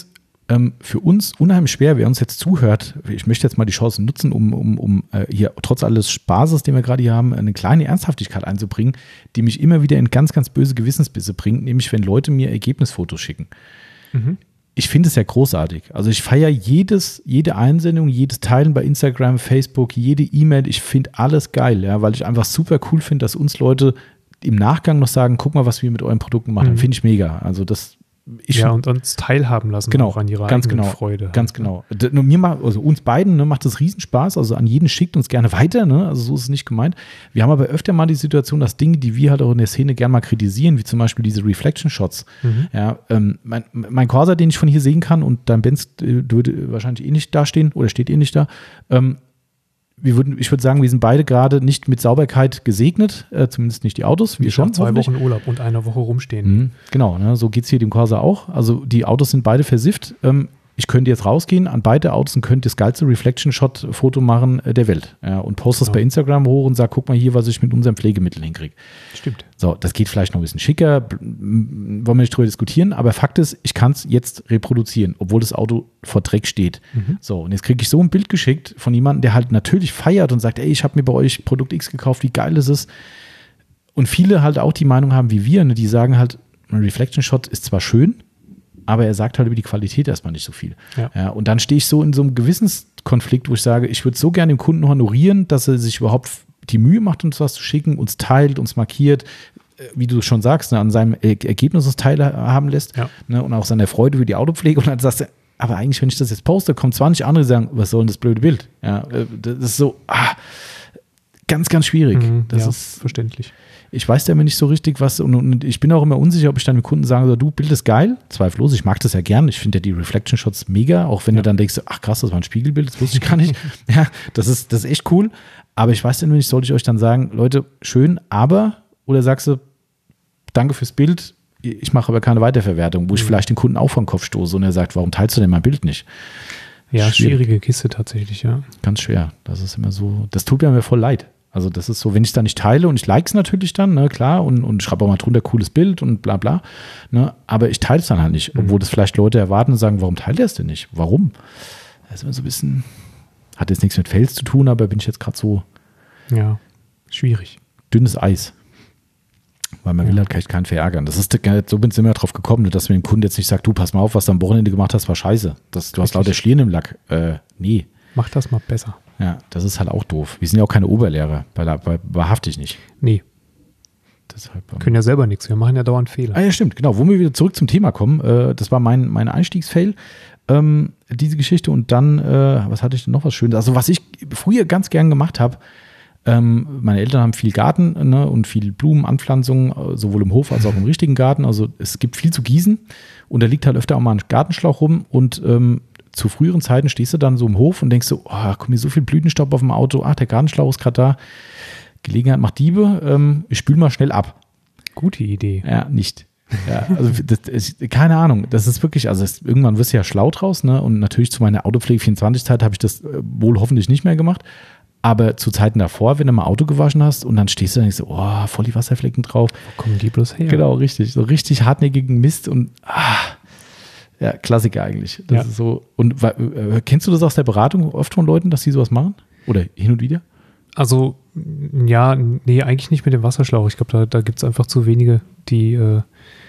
Speaker 1: ähm, für uns unheimlich schwer, wer uns jetzt zuhört. Ich möchte jetzt mal die Chance nutzen, um, um, um äh, hier trotz alles Spaßes, den wir gerade hier haben, eine kleine Ernsthaftigkeit einzubringen, die mich immer wieder in ganz, ganz böse Gewissensbisse bringt, nämlich wenn Leute mir Ergebnisfotos schicken. Mhm. Ich finde es ja großartig. Also ich feiere jedes, jede Einsendung, jedes Teilen bei Instagram, Facebook, jede E-Mail. Ich finde alles geil, ja, weil ich einfach super cool finde, dass uns Leute im Nachgang noch sagen, guck mal, was wir mit euren Produkten machen. Mhm. Finde ich mega. Also das Ich
Speaker 2: ja, und uns teilhaben lassen
Speaker 1: genau,
Speaker 2: auch an ihrer
Speaker 1: ganz
Speaker 2: eigenen
Speaker 1: genau,
Speaker 2: Freude.
Speaker 1: Ganz genau. Nur mir macht, also uns beiden ne, macht das Riesenspaß. Also an jeden schickt uns gerne weiter. Ne? Also so ist es nicht gemeint. Wir haben aber öfter mal die Situation, dass Dinge, die wir halt auch in der Szene gerne mal kritisieren, wie zum Beispiel diese Reflection-Shots. Mhm. Ja, ähm, mein, mein Corsa, den ich von hier sehen kann, und dein Benz äh, würde wahrscheinlich eh nicht da stehen oder steht eh nicht da. Ähm, Wir würden, ich würde sagen, wir sind beide gerade nicht mit Sauberkeit gesegnet, äh, zumindest nicht die Autos. Wir
Speaker 2: ich
Speaker 1: schon.
Speaker 2: Zwei Wochen Urlaub und eine Woche rumstehen.
Speaker 1: Mhm, genau, ne, so geht es hier dem Corsa auch. Also die Autos sind beide versifft. Ähm, ich könnte jetzt rausgehen an beide Autos und könnte das geilste Reflection-Shot-Foto machen äh, der Welt. Ja, und poste das bei Instagram hoch und sage, guck mal hier, was ich mit unserem Pflegemittel hinkriege.
Speaker 2: Stimmt.
Speaker 1: So, das geht vielleicht noch ein bisschen schicker, wollen wir nicht drüber diskutieren, aber Fakt ist, ich kann es jetzt reproduzieren, obwohl das Auto vor Dreck steht. Mhm. So, und jetzt kriege ich so ein Bild geschickt von jemandem, der halt natürlich feiert und sagt, ey, ich habe mir bei euch Produkt X gekauft, wie geil ist es? Und viele halt auch die Meinung haben wie wir, ne, die sagen halt, ein Reflection-Shot ist zwar schön, aber er sagt halt über die Qualität erstmal nicht so viel. Ja. Ja, und dann stehe ich so in so einem Gewissenskonflikt, wo ich sage, ich würde so gerne dem Kunden honorieren, dass er sich überhaupt die Mühe macht, uns was zu schicken, uns teilt, uns markiert, wie du schon sagst, ne, an seinem Ergebnis uns teilhaben lässt, ja. ne, und auch seiner Freude für die Autopflege. Und dann sagst du, aber eigentlich, wenn ich das jetzt poste, kommen zwanzig andere, die sagen, was soll denn das blöde Bild? Ja, das ist so ah, ganz, ganz schwierig.
Speaker 2: Mhm,
Speaker 1: das
Speaker 2: ja,
Speaker 1: ist
Speaker 2: verständlich.
Speaker 1: Ich weiß ja immer nicht so richtig, was, und, und ich bin auch immer unsicher, ob ich dann dem Kunden sage, so, du, Bild ist geil, zweifellos, ich mag das ja gern, ich finde ja die Reflection-Shots mega, auch wenn ja. du dann denkst, ach krass, das war ein Spiegelbild, das wusste ich gar nicht. Ja, das ist, das ist echt cool, aber ich weiß ja nur nicht, sollte ich euch dann sagen, Leute, schön, aber, oder sagst du, danke fürs Bild, ich mache aber keine Weiterverwertung, wo ich mhm. vielleicht den Kunden auch vor den Kopf stoße und er sagt, warum teilst du denn mein Bild nicht?
Speaker 2: Ja, Schwierig. schwierige Kiste tatsächlich, ja.
Speaker 1: Ganz schwer, das ist immer so, das tut mir voll leid. Also das ist so, wenn ich es da nicht teile und ich like es natürlich dann, ne, klar, und, und schreibe auch mal drunter cooles Bild und bla bla, ne, aber ich teile es dann halt nicht, obwohl das vielleicht Leute erwarten und sagen, warum teilt er es denn nicht? Warum? Das ist immer so ein bisschen, hat jetzt nichts mit Fails zu tun, aber bin ich jetzt gerade so
Speaker 2: ja, schwierig.
Speaker 1: Dünnes Eis. Weil man ja. will halt gleich keinen verärgern. Das ist, so bin ich immer drauf gekommen, dass man dem Kunden jetzt nicht sagt, du, pass mal auf, was du am Wochenende gemacht hast, war scheiße. Das, du hast lauter Schlieren im Lack. Äh, nee.
Speaker 2: Mach das mal besser.
Speaker 1: Ja, das ist halt auch doof. Wir sind ja auch keine Oberlehrer, bei, bei, wahrhaftig nicht.
Speaker 2: Nee.
Speaker 1: Deshalb,
Speaker 2: ähm, können ja selber nichts, wir machen ja dauernd Fehler.
Speaker 1: Ah ja, stimmt, genau. Wo wir wieder zurück zum Thema kommen, äh, das war mein, mein Einstiegsfail, ähm, diese Geschichte. Und dann, äh, was hatte ich denn noch was Schönes? Also was ich früher ganz gern gemacht habe, ähm, meine Eltern haben viel Garten, ne, und viel Blumenanpflanzungen, sowohl im Hof als auch im richtigen Garten. Also es gibt viel zu gießen und da liegt halt öfter auch mal ein Gartenschlauch rum und ähm, zu früheren Zeiten stehst du dann so im Hof und denkst so, oh, kommt mir so viel Blütenstaub auf dem Auto, ach, der Gartenschlauch ist gerade da, Gelegenheit macht Diebe, ähm, ich spül mal schnell ab.
Speaker 2: Gute Idee.
Speaker 1: Ja, nicht. Ja, also das ist, keine Ahnung, das ist wirklich, also es, irgendwann wirst du ja schlau draus, ne, und natürlich zu meiner Autopflege vierundzwanzig Zeit habe ich das äh, wohl hoffentlich nicht mehr gemacht, aber zu Zeiten davor, wenn du mal Auto gewaschen hast und dann stehst du da und denkst so, oh, voll die Wasserflecken drauf.
Speaker 2: Wo kommen die bloß her?
Speaker 1: Genau, richtig, so richtig hartnäckigen Mist und ah, ja, Klassiker eigentlich. Das
Speaker 2: ja.
Speaker 1: ist so. Und äh, kennst du das aus der Beratung oft von Leuten, dass die sowas machen? Oder hin und wieder?
Speaker 2: Also, ja, nee, eigentlich nicht mit dem Wasserschlauch. Ich glaube, da, da gibt es einfach zu wenige, die, äh,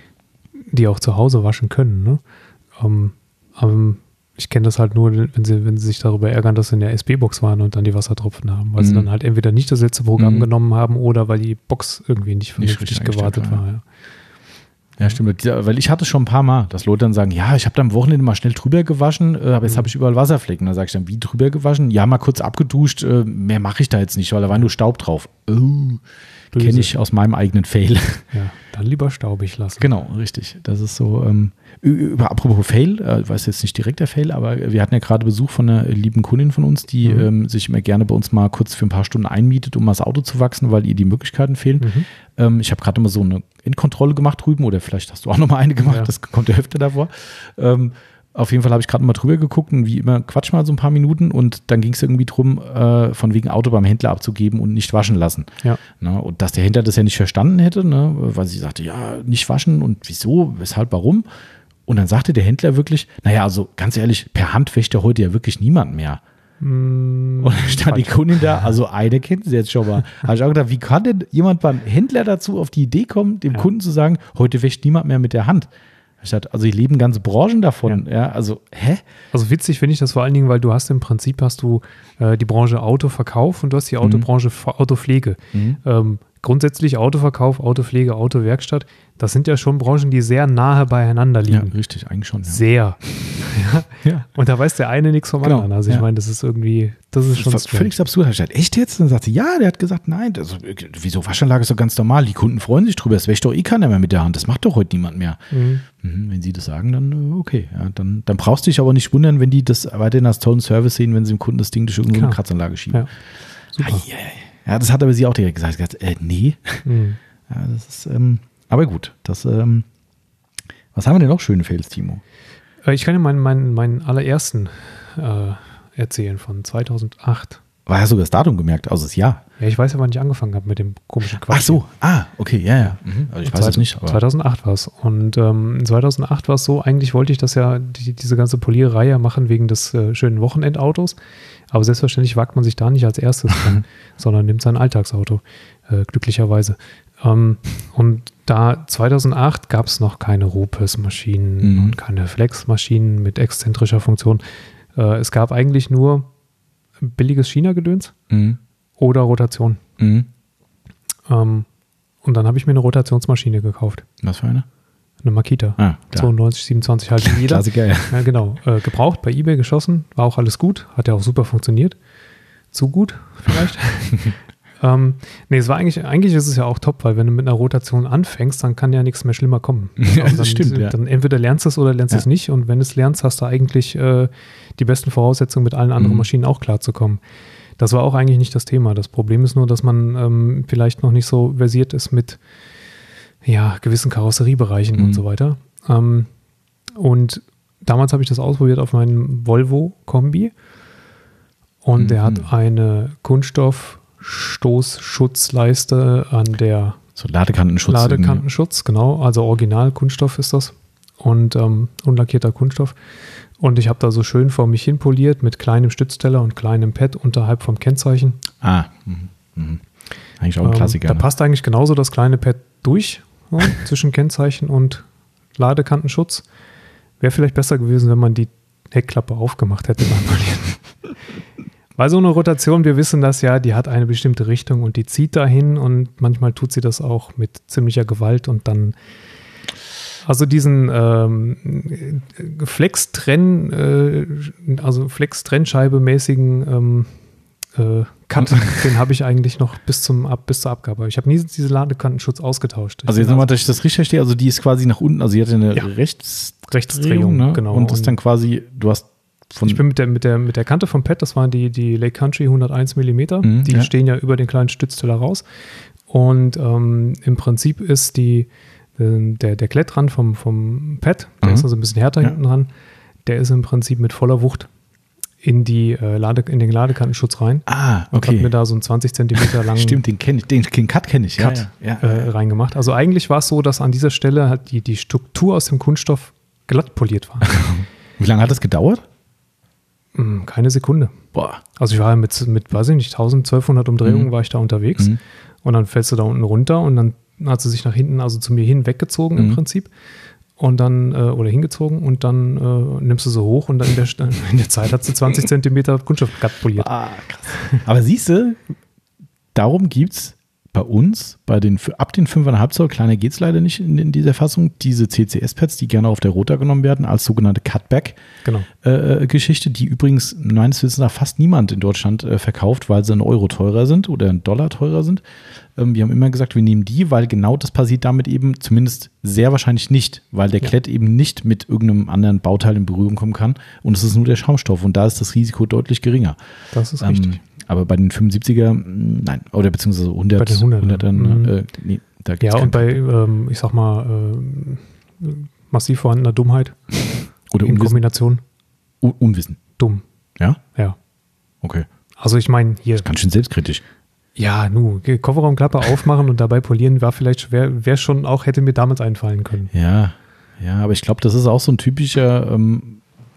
Speaker 2: die auch zu Hause waschen können. Ne? Ähm, ähm, ich kenne das halt nur, wenn sie, wenn sie sich darüber ärgern, dass sie in der S B-Box waren und dann die Wassertropfen haben, weil mhm. sie dann halt entweder nicht das letzte Programm mhm. genommen haben oder weil die Box irgendwie nicht vernünftig nicht gewartet war. Ja.
Speaker 1: Ja, stimmt. Weil ich hatte schon ein paar Mal, dass Leute dann sagen, ja, ich habe da am Wochenende mal schnell drüber gewaschen, aber jetzt mhm. habe ich überall Wasserflecken. Da sage ich dann, wie drüber gewaschen? Ja, mal kurz abgeduscht, mehr mache ich da jetzt nicht, weil da war nur Staub drauf. Oh, kenne ich aus meinem eigenen Fail.
Speaker 2: Ja, dann lieber staubig lassen.
Speaker 1: Genau, richtig. Das ist so, ähm, über, apropos Fail, äh, weiß jetzt nicht direkt der Fail, aber wir hatten ja gerade Besuch von einer lieben Kundin von uns, die mhm. ähm, sich immer gerne bei uns mal kurz für ein paar Stunden einmietet, um mal das Auto zu wachsen, weil ihr die Möglichkeiten fehlen. Mhm. Ähm, ich habe gerade mal so eine Endkontrolle gemacht drüben oder vielleicht hast du auch noch mal eine gemacht, ja. Das kommt ja öfter davor. Ähm, Auf jeden Fall habe ich gerade mal drüber geguckt und wie immer quatsch mal so ein paar Minuten und dann ging es irgendwie drum, äh, von wegen Auto beim Händler abzugeben und nicht waschen lassen.
Speaker 2: Ja.
Speaker 1: Ne? Und dass der Händler das ja nicht verstanden hätte, ne? Weil sie sagte, ja, nicht waschen und wieso, weshalb, warum? Und dann sagte der Händler wirklich, naja, also ganz ehrlich, per Hand wäscht ja heute ja wirklich niemand mehr.
Speaker 2: Mm,
Speaker 1: und dann stand die Kundin da, also eine kennt sie jetzt schon mal. Habe ich auch gedacht, wie kann denn jemand beim Händler dazu auf die Idee kommen, dem ja. Kunden zu sagen, heute wäscht niemand mehr mit der Hand? Ich dachte, also ich leben ganze Branchen davon. Ja. ja, also, hä?
Speaker 2: Also witzig finde ich das vor allen Dingen, weil du hast im Prinzip hast du äh, die Branche Autoverkauf und du hast die Autobranche mhm. Autopflege. Mhm. Ähm, grundsätzlich Autoverkauf, Autopflege, Autowerkstatt, das sind ja schon Branchen, die sehr nahe beieinander liegen.
Speaker 1: Ja, richtig, eigentlich schon. Ja.
Speaker 2: Sehr. ja. Ja. Und da weiß der eine nichts vom
Speaker 1: genau.
Speaker 2: anderen. Also ich
Speaker 1: ja.
Speaker 2: meine, das ist irgendwie, das ist schon
Speaker 1: das war völlig absurd. Ich dachte, echt jetzt? Dann sagte sie, ja, der hat gesagt, nein, das, wieso, Waschanlage ist doch ganz normal. Die Kunden freuen sich drüber. Das wäscht doch eh keiner mehr mit der Hand. Das macht doch heute niemand mehr. Mhm. Mhm, wenn sie das sagen, dann okay. Ja, dann, dann brauchst du dich aber nicht wundern, wenn die das weiterhin als tollen Service sehen, wenn sie dem Kunden das Ding durch irgendeine Klar. Kratzanlage schieben.
Speaker 2: Ja. Super.
Speaker 1: Ai, ai, ai. Ja, das hat aber sie auch direkt gesagt. Sie hat gesagt, äh, nee. Mhm. Ja, das ist, ähm, aber gut. Das, ähm, was haben wir denn noch schöne Fails, Timo?
Speaker 2: Ich kann dir meinen, meinen, meinen allerersten äh, erzählen von zweitausendacht.
Speaker 1: War ja sogar das Datum gemerkt, also das Jahr.
Speaker 2: Ja, ich weiß ja, wann ich angefangen habe mit dem komischen Quatsch.
Speaker 1: Ach so, ah, okay, ja, ja. Mhm. Also ich weiß es nicht. Aber
Speaker 2: zweitausendacht war es. Und ähm, zweitausendacht war es so, eigentlich wollte ich das ja, die, diese ganze Poliererei ja machen wegen des äh, schönen Wochenendautos. Aber selbstverständlich wagt man sich da nicht als erstes dran, sondern nimmt sein Alltagsauto, äh, glücklicherweise. Ähm, und da zweitausendacht gab es noch keine Rupes-Maschinen mhm. und keine Flex-Maschinen mit exzentrischer Funktion. Äh, es gab eigentlich nur billiges China-Gedöns mhm. oder Rotation. Mhm. Ähm, und dann habe ich mir eine Rotationsmaschine gekauft.
Speaker 1: Was für eine?
Speaker 2: Eine Makita.
Speaker 1: Ah,
Speaker 2: zweiundneunzig, siebenundzwanzig halt jeder.
Speaker 1: Klassiker, ja.
Speaker 2: Ja, genau. Äh, gebraucht, bei eBay geschossen, war auch alles gut, hat ja auch super funktioniert. Zu gut, vielleicht. ähm, nee, es war eigentlich, eigentlich ist es ja auch top, weil wenn du mit einer Rotation anfängst, dann kann ja nichts mehr schlimmer kommen.
Speaker 1: Ja,
Speaker 2: also
Speaker 1: das
Speaker 2: dann,
Speaker 1: stimmt, ja.
Speaker 2: Dann entweder lernst du es oder lernst
Speaker 1: ja.
Speaker 2: es nicht. Und wenn du es lernst, hast du eigentlich äh, die besten Voraussetzungen, mit allen anderen mhm. Maschinen auch klarzukommen. Das war auch eigentlich nicht das Thema. Das Problem ist nur, dass man ähm, vielleicht noch nicht so versiert ist mit ja, gewissen Karosseriebereichen mhm. und so weiter. Ähm, und damals habe ich das ausprobiert auf meinem Volvo-Kombi und mhm. der hat eine Kunststoff-Stoßschutzleiste an der
Speaker 1: so Ladekantenschutz.
Speaker 2: Ladekantenschutz, genau. Also Original-Kunststoff ist das und ähm, unlackierter Kunststoff. Und ich habe da so schön vor mich hin poliert mit kleinem Stützteller und kleinem Pad unterhalb vom Kennzeichen.
Speaker 1: Ah, mhm. Mhm. Eigentlich auch ein Klassiker.
Speaker 2: Ähm, da
Speaker 1: ne?
Speaker 2: passt eigentlich genauso das kleine Pad durch, so, zwischen Kennzeichen und Ladekantenschutz. Wäre vielleicht besser gewesen, wenn man die Heckklappe aufgemacht hätte beim Polieren. Weil so eine Rotation, wir wissen das ja, die hat eine bestimmte Richtung und die zieht dahin und manchmal tut sie das auch mit ziemlicher Gewalt und dann also diesen ähm, Flex-Trenn, äh, also Flex-Trennscheibe-mäßigen ähm, äh, Cut, den habe ich eigentlich noch bis zum ab, bis zur Abgabe. Ich habe nie diese Ladekantenschutz ausgetauscht.
Speaker 1: Also jetzt nochmal, dass ich das richtig verstehe, also die ist quasi nach unten, also die hat eine ja. Rechts
Speaker 2: Rechtsdrehung,
Speaker 1: ne?
Speaker 2: Genau.
Speaker 1: Und das ist dann quasi, du hast von
Speaker 2: ich bin mit der, mit der, mit der Kante vom Pad, das waren die, die Lake Country hunderteins Millimeter, mhm, die ja. stehen ja über den kleinen Stützteller raus. Und ähm, im Prinzip ist die, äh, der, der Klettrand vom, vom Pad, der mhm. ist also ein bisschen härter ja. hinten dran, der ist im Prinzip mit voller Wucht in, die, äh, Lade, in den Ladekantenschutz rein.
Speaker 1: Ah, okay.
Speaker 2: Und habe mir da so einen zwanzig Zentimeter langen
Speaker 1: Stimmt, den kenne ich, den, den Cut kenne ich.
Speaker 2: Cut
Speaker 1: ja, ja.
Speaker 2: Äh, reingemacht. Also eigentlich war es so, dass an dieser Stelle halt die, die Struktur aus dem Kunststoff glatt poliert war.
Speaker 1: Wie lange hat das gedauert?
Speaker 2: Keine Sekunde.
Speaker 1: Boah.
Speaker 2: Also ich war mit, mit weiß ich nicht, tausend, zwölfhundert Umdrehungen mhm. war ich da unterwegs. Mhm. Und dann fällst du da unten runter und dann hat sie sich nach hinten, also zu mir hin weggezogen mhm. im Prinzip. Und dann, äh, oder hingezogen und dann äh, nimmst du so hoch und dann in der, in der Zeit hat sie zwanzig Zentimeter Kunststoff glatt poliert.
Speaker 1: Ah, krass. Aber siehst du, darum gibt es bei uns, bei den, ab den fünf Komma fünf Zoll, kleiner geht es leider nicht in, in dieser Fassung, diese C C S-Pads, die gerne auf der Rota genommen werden, als sogenannte Cutback-Geschichte,
Speaker 2: genau. äh,
Speaker 1: die übrigens meines Wissens nach fast niemand in Deutschland äh, verkauft, weil sie einen Euro teurer sind oder einen Dollar teurer sind. Ähm, wir haben immer gesagt, wir nehmen die, weil genau das passiert damit eben zumindest sehr wahrscheinlich nicht, weil der ja. Klett eben nicht mit irgendeinem anderen Bauteil in Berührung kommen kann und es ist nur der Schaumstoff und da ist das Risiko deutlich geringer.
Speaker 2: Das ist
Speaker 1: ähm,
Speaker 2: richtig.
Speaker 1: Aber bei den fünfundsiebziger, nein, oder beziehungsweise hundert,
Speaker 2: bei den
Speaker 1: hundert,
Speaker 2: mhm.
Speaker 1: äh, nee, da gibt's
Speaker 2: ja, und bei, ähm, ich sag mal, äh, massiv vorhandener Dummheit
Speaker 1: oder
Speaker 2: in
Speaker 1: Unwissen.
Speaker 2: Kombination.
Speaker 1: Un- Unwissen.
Speaker 2: Dumm.
Speaker 1: Ja?
Speaker 2: Ja.
Speaker 1: Okay.
Speaker 2: Also ich meine, hier.
Speaker 1: Das ist ganz schön selbstkritisch.
Speaker 2: Ja, nu, Kofferraumklappe aufmachen und dabei polieren war vielleicht schwer, wäre schon auch, hätte mir damals einfallen können.
Speaker 1: Ja, Ja, aber ich glaube, das ist auch so ein typischer, ähm,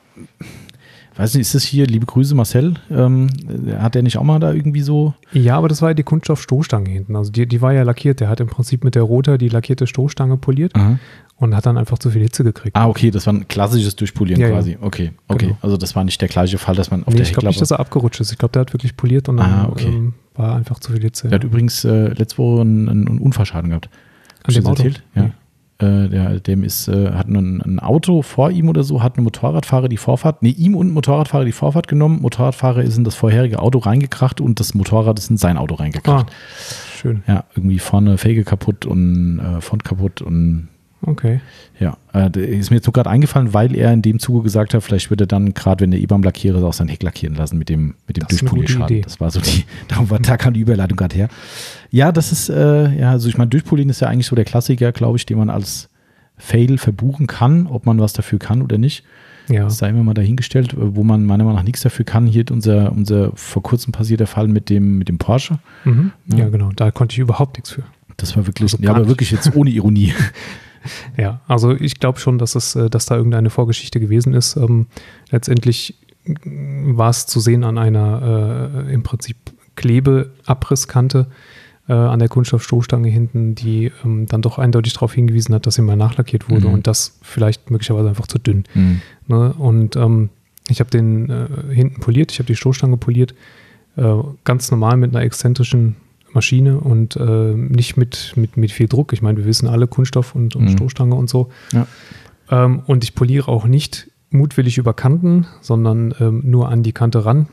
Speaker 1: weiß nicht, ist das hier, liebe Grüße Marcel, ähm, hat der nicht auch mal da irgendwie so?
Speaker 2: Ja, aber das war ja die Kunststoffstoßstange hinten, also die, die war ja lackiert, der hat im Prinzip mit der Rota die lackierte Stoßstange poliert. Aha. Und hat dann einfach zu viel Hitze gekriegt.
Speaker 1: Ah, okay, das war ein klassisches Durchpolieren ja, quasi. Ja. Okay, okay. Genau. Also das war nicht der gleiche Fall, dass man auf
Speaker 2: nee,
Speaker 1: der
Speaker 2: ich glaube nicht, dass er abgerutscht ist. Ich glaube, der hat wirklich poliert und dann
Speaker 1: ah, okay.
Speaker 2: ähm, war einfach zu viel Hitze.
Speaker 1: Der
Speaker 2: ja.
Speaker 1: hat übrigens äh, letzte Woche einen, einen Unfallschaden gehabt.
Speaker 2: An dem Auto?
Speaker 1: Erzählt? Ja. Nee. Äh, der, dem ist, äh, hat ein, ein Auto vor ihm oder so, hat ein Motorradfahrer die Vorfahrt, nee, ihm und ein Motorradfahrer die Vorfahrt genommen. Motorradfahrer ist in das vorherige Auto reingekracht und das Motorrad ist in sein Auto reingekracht.
Speaker 2: Ah, schön.
Speaker 1: Ja, irgendwie vorne Felge kaputt und äh, Front kaputt und
Speaker 2: okay.
Speaker 1: Ja, äh, ist mir jetzt nur gerade eingefallen, weil er in dem Zuge gesagt hat, vielleicht würde er dann, gerade wenn der E-Bahn lackiert, auch sein Heck lackieren lassen mit dem, mit dem Durchpolierschaden. Das war so die, darum war, da kam die Überleitung gerade her. Ja, das ist, äh, ja, also ich meine, Durchpolieren ist ja eigentlich so der Klassiker, glaube ich, den man als Fail verbuchen kann, ob man was dafür kann oder nicht. Ja. Das sei immer mal dahingestellt, wo man meiner Meinung nach nichts dafür kann. Hier unser, unser vor kurzem passierter Fall mit dem, mit dem Porsche.
Speaker 2: Mhm. Ja. ja, genau, da konnte ich überhaupt nichts für.
Speaker 1: Das war wirklich, also ja, aber wirklich jetzt ohne Ironie.
Speaker 2: Ja, also ich glaube schon, dass es, dass da irgendeine Vorgeschichte gewesen ist. Ähm, letztendlich war es zu sehen an einer äh, im Prinzip Klebeabrisskante äh, an der Kunststoffstoßstange hinten, die ähm, dann doch eindeutig darauf hingewiesen hat, dass sie mal nachlackiert wurde mhm. und das vielleicht möglicherweise einfach zu dünn. Mhm. Ne? Und ähm, ich habe den äh, hinten poliert, ich habe die Stoßstange poliert, äh, ganz normal mit einer exzentrischen Maschine und äh, nicht mit, mit, mit viel Druck. Ich meine, wir wissen alle Kunststoff und, und mhm. Stoßstange und so. Ja. Ähm, und ich poliere auch nicht mutwillig über Kanten, sondern ähm, nur an die Kante ran.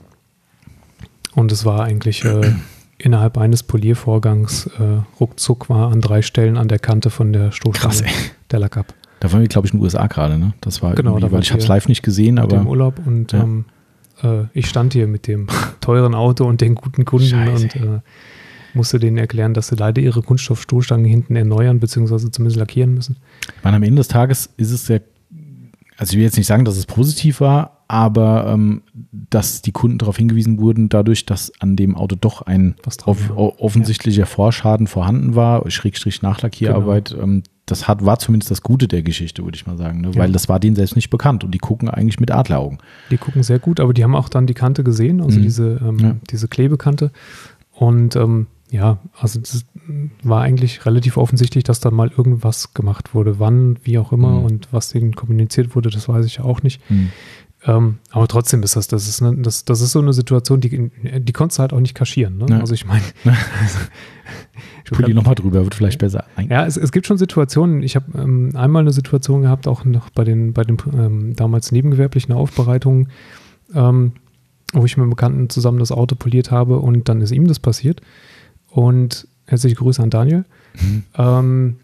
Speaker 2: Und es war eigentlich äh, innerhalb eines Poliervorgangs äh, ruckzuck war an drei Stellen an der Kante von der Stoßstange Krass, der Lack ab.
Speaker 1: Da waren wir, glaube ich, in den U S A gerade, ne? Das war
Speaker 2: genau, da
Speaker 1: weil ich habe es live nicht gesehen,
Speaker 2: mit
Speaker 1: aber
Speaker 2: dem Urlaub und ja. ähm, äh, ich stand hier mit dem teuren Auto und den guten Kunden Scheiße. und äh, musste denen erklären, dass sie leider ihre Kunststoffstoßstangen hinten erneuern, beziehungsweise zumindest lackieren müssen.
Speaker 1: Ich meine, am Ende des Tages ist es sehr, also ich will jetzt nicht sagen, dass es positiv war, aber ähm, dass die Kunden darauf hingewiesen wurden, dadurch, dass an dem Auto doch ein off- offensichtlicher ja. Vorschaden vorhanden war, Schrägstrich Nachlackierarbeit, genau. ähm, das hat, war zumindest das Gute der Geschichte, würde ich mal sagen, ne? ja. weil das war denen selbst nicht bekannt und die gucken eigentlich mit Adleraugen.
Speaker 2: Die gucken sehr gut, aber die haben auch dann die Kante gesehen, also mhm. diese, ähm, ja. diese Klebekante und ähm, ja, also das war eigentlich relativ offensichtlich, dass da mal irgendwas gemacht wurde. Wann, wie auch immer mhm. und was denen kommuniziert wurde, das weiß ich ja auch nicht. Mhm. Ähm, aber trotzdem ist das, das ist, ne, das, das ist so eine Situation, die, die konntest du halt auch nicht kaschieren. Ne? Ja. Also ich meine,
Speaker 1: ich poliere nochmal drüber, wird vielleicht besser.
Speaker 2: Ja, es, es gibt schon Situationen. Ich habe ähm, einmal eine Situation gehabt, auch noch bei den, bei den ähm, damals nebengewerblichen Aufbereitungen, ähm, wo ich mit einem Bekannten zusammen das Auto poliert habe und dann ist ihm das passiert. Und herzliche Grüße an Daniel. Mhm. Ähm,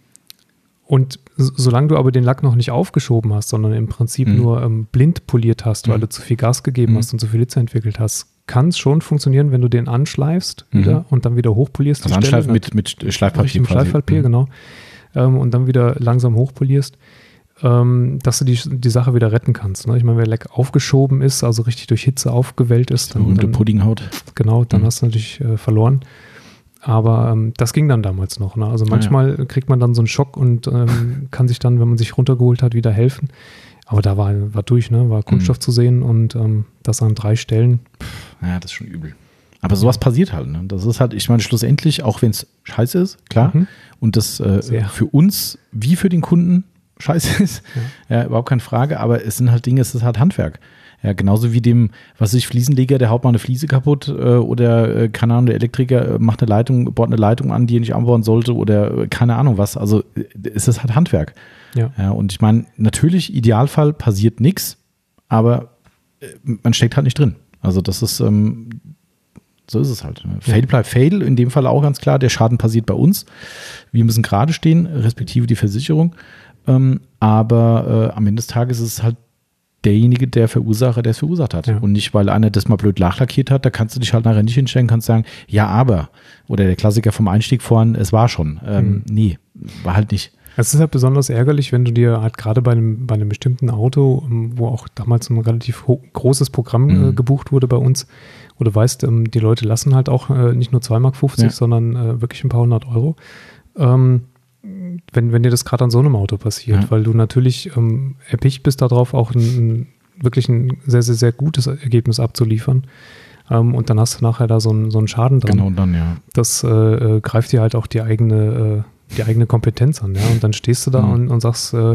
Speaker 2: und so, solange du aber den Lack noch nicht aufgeschoben hast, sondern im Prinzip mhm. nur ähm, blind poliert hast, mhm. weil du zu viel Gas gegeben mhm. hast und zu viel Hitze entwickelt hast, kann es schon funktionieren, wenn du den anschleifst mhm. wieder und dann wieder hochpolierst.
Speaker 1: Also anschleifen mit, mit Schleifpapier.
Speaker 2: Mit Schleifpapier, mhm. genau. Ähm, und dann wieder langsam hochpolierst, ähm, dass du die, die Sache wieder retten kannst. Ne? Ich meine, wenn der Lack aufgeschoben ist, also richtig durch Hitze aufgewellt ist, dann,
Speaker 1: berühmte Puddinghaut.
Speaker 2: Genau, dann
Speaker 1: mhm.
Speaker 2: hast du natürlich äh, verloren. Aber ähm, das ging dann damals noch. Ne? Also manchmal ja, ja. kriegt man dann so einen Schock und ähm, kann sich dann, wenn man sich runtergeholt hat, wieder helfen. Aber da war, war durch, ne? War Kunststoff mhm. zu sehen und ähm, das an drei Stellen.
Speaker 1: Ja, das ist schon übel. Aber sowas ja. passiert halt. Ne? Das ist halt, ich meine, schlussendlich, auch wenn es scheiße ist, klar. Mhm. Und das äh, für uns wie für den Kunden scheiße ist, ja. ja, überhaupt keine Frage. Aber es sind halt Dinge, es ist halt Handwerk. Ja, genauso wie dem, was weiß ich, Fliesenleger, der haut mal eine Fliese kaputt äh, oder, äh, keine Ahnung, der Elektriker äh, macht eine Leitung, baut eine Leitung an, die er nicht anbauen sollte oder äh, keine Ahnung was. Also äh, es ist halt Handwerk. Ja. Ja, und ich meine, natürlich, Idealfall passiert nichts, aber äh, man steckt halt nicht drin. Also das ist, ähm, so ist es halt. Ne? Fail bleibt Fail, in dem Fall auch ganz klar, der Schaden passiert bei uns. Wir müssen gerade stehen, respektive die Versicherung. Ähm, aber äh, am Ende des Tages ist es halt derjenige, der Verursacher, der es verursacht hat. Ja. Und nicht, weil einer das mal blöd nachlackiert hat, da kannst du dich halt nachher nicht hinstellen, kannst sagen, ja, aber. Oder der Klassiker vom Einstieg vorhin, es war schon. Ähm, mhm. Nee, war halt nicht.
Speaker 2: Es ist halt besonders ärgerlich, wenn du dir halt gerade bei einem, bei einem bestimmten Auto, wo auch damals ein relativ ho- großes Programm mhm. äh, gebucht wurde bei uns, wo du weißt, ähm, die Leute lassen halt auch äh, nicht nur zwei Mark fünfzig, ja. sondern äh, wirklich ein paar hundert Euro. Ähm, wenn, wenn dir das gerade an so einem Auto passiert,
Speaker 1: Ja.
Speaker 2: weil du natürlich ähm, erpicht bist darauf, auch ein, ein, wirklich ein sehr, sehr, sehr gutes Ergebnis abzuliefern. Ähm, und dann hast du nachher da so einen, so einen Schaden dran.
Speaker 1: Genau, dann, ja.
Speaker 2: Das äh, äh, greift dir halt auch die eigene, äh, die eigene Kompetenz an. Ja? Und dann stehst du da
Speaker 1: Mhm.
Speaker 2: und, und sagst, äh,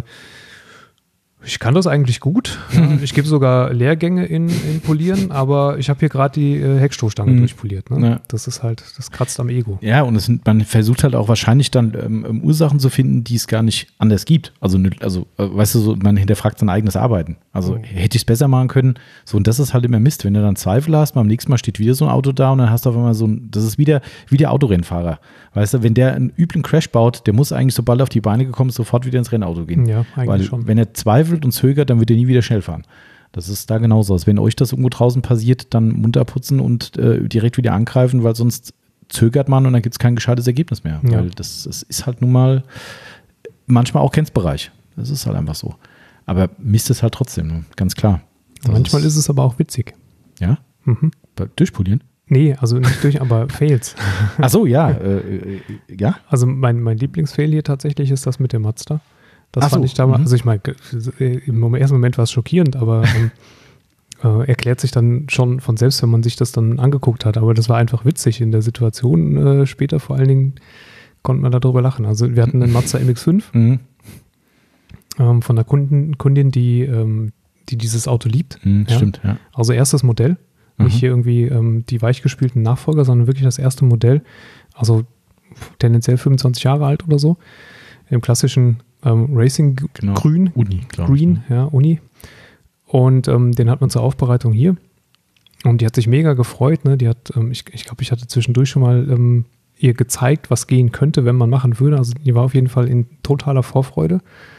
Speaker 2: ich kann das eigentlich gut. Ja? Ich gebe sogar Lehrgänge in, in Polieren, aber ich habe hier gerade die äh, Heckstoßstange
Speaker 1: Mhm.
Speaker 2: durchpoliert. Ne?
Speaker 1: Ja.
Speaker 2: Das ist halt, das kratzt am Ego.
Speaker 1: Ja, und es sind, man versucht halt auch wahrscheinlich dann ähm, Ursachen zu finden, die es gar nicht anders gibt. Also, ne- also äh, weißt du, so, man hinterfragt sein eigenes Arbeiten. Also
Speaker 2: Oh.
Speaker 1: hätte ich es besser machen können. So, und das ist halt immer Mist, wenn du dann Zweifel hast, beim nächsten Mal steht wieder so ein Auto da und dann hast du auf einmal so ein, das ist wieder wie der Autorennfahrer. Weißt du, wenn der einen üblen Crash baut, der muss eigentlich, sobald er auf die Beine gekommen ist, sofort wieder ins Rennauto gehen.
Speaker 2: Ja, eigentlich
Speaker 1: Weil
Speaker 2: schon.
Speaker 1: wenn er zweifelt und zögert, dann wird er nie wieder schnell fahren. Das ist da genauso. Also wenn euch das irgendwo draußen passiert, dann munter putzen und äh, direkt wieder angreifen, weil sonst zögert man und dann gibt es kein gescheites Ergebnis mehr.
Speaker 2: Ja.
Speaker 1: Weil das, das ist halt nun mal manchmal auch Grenzbereich. Das ist halt einfach so. Aber Mist ist halt trotzdem, ne? Ganz klar. Das
Speaker 2: Manchmal ist es aber auch witzig.
Speaker 1: Ja?
Speaker 2: Mhm.
Speaker 1: Bei- Durchpolieren?
Speaker 2: Nee, also nicht durch, aber Fails.
Speaker 1: Ach so, ja. Äh, äh, ja?
Speaker 2: Also mein, mein Lieblingsfail hier tatsächlich ist das mit dem Mazda. Das
Speaker 1: Ach
Speaker 2: fand
Speaker 1: so,
Speaker 2: ich damals,
Speaker 1: mhm.
Speaker 2: also ich meine, im Moment- ersten Moment war es schockierend, aber ähm, äh, erklärt sich dann schon von selbst, wenn man sich das dann angeguckt hat. Aber das war einfach witzig in der Situation. Äh, später vor allen Dingen konnte man darüber lachen. Also wir hatten einen Mazda M X fünf
Speaker 1: Mhm.
Speaker 2: ähm, von einer Kunden, Kundin, die, ähm, die dieses Auto liebt.
Speaker 1: Mhm,
Speaker 2: Ja.
Speaker 1: Stimmt, ja.
Speaker 2: Also erstes Modell.
Speaker 1: Mhm.
Speaker 2: Nicht hier irgendwie ähm, die weichgespülten Nachfolger, sondern wirklich das erste Modell. Also tendenziell fünfundzwanzig Jahre alt oder so. Im klassischen ähm, Racing
Speaker 1: Genau.
Speaker 2: Grün.
Speaker 1: Uni, glaube ich.
Speaker 2: Green, ja, Uni. Und ähm, den hat man zur Aufbereitung hier. Und die hat sich mega gefreut. Ne? Die hat, ähm, ich, ich glaube, ich hatte zwischendurch schon mal ähm, ihr gezeigt, was gehen könnte, wenn man machen würde. Also die war auf jeden Fall in totaler Vorfreude.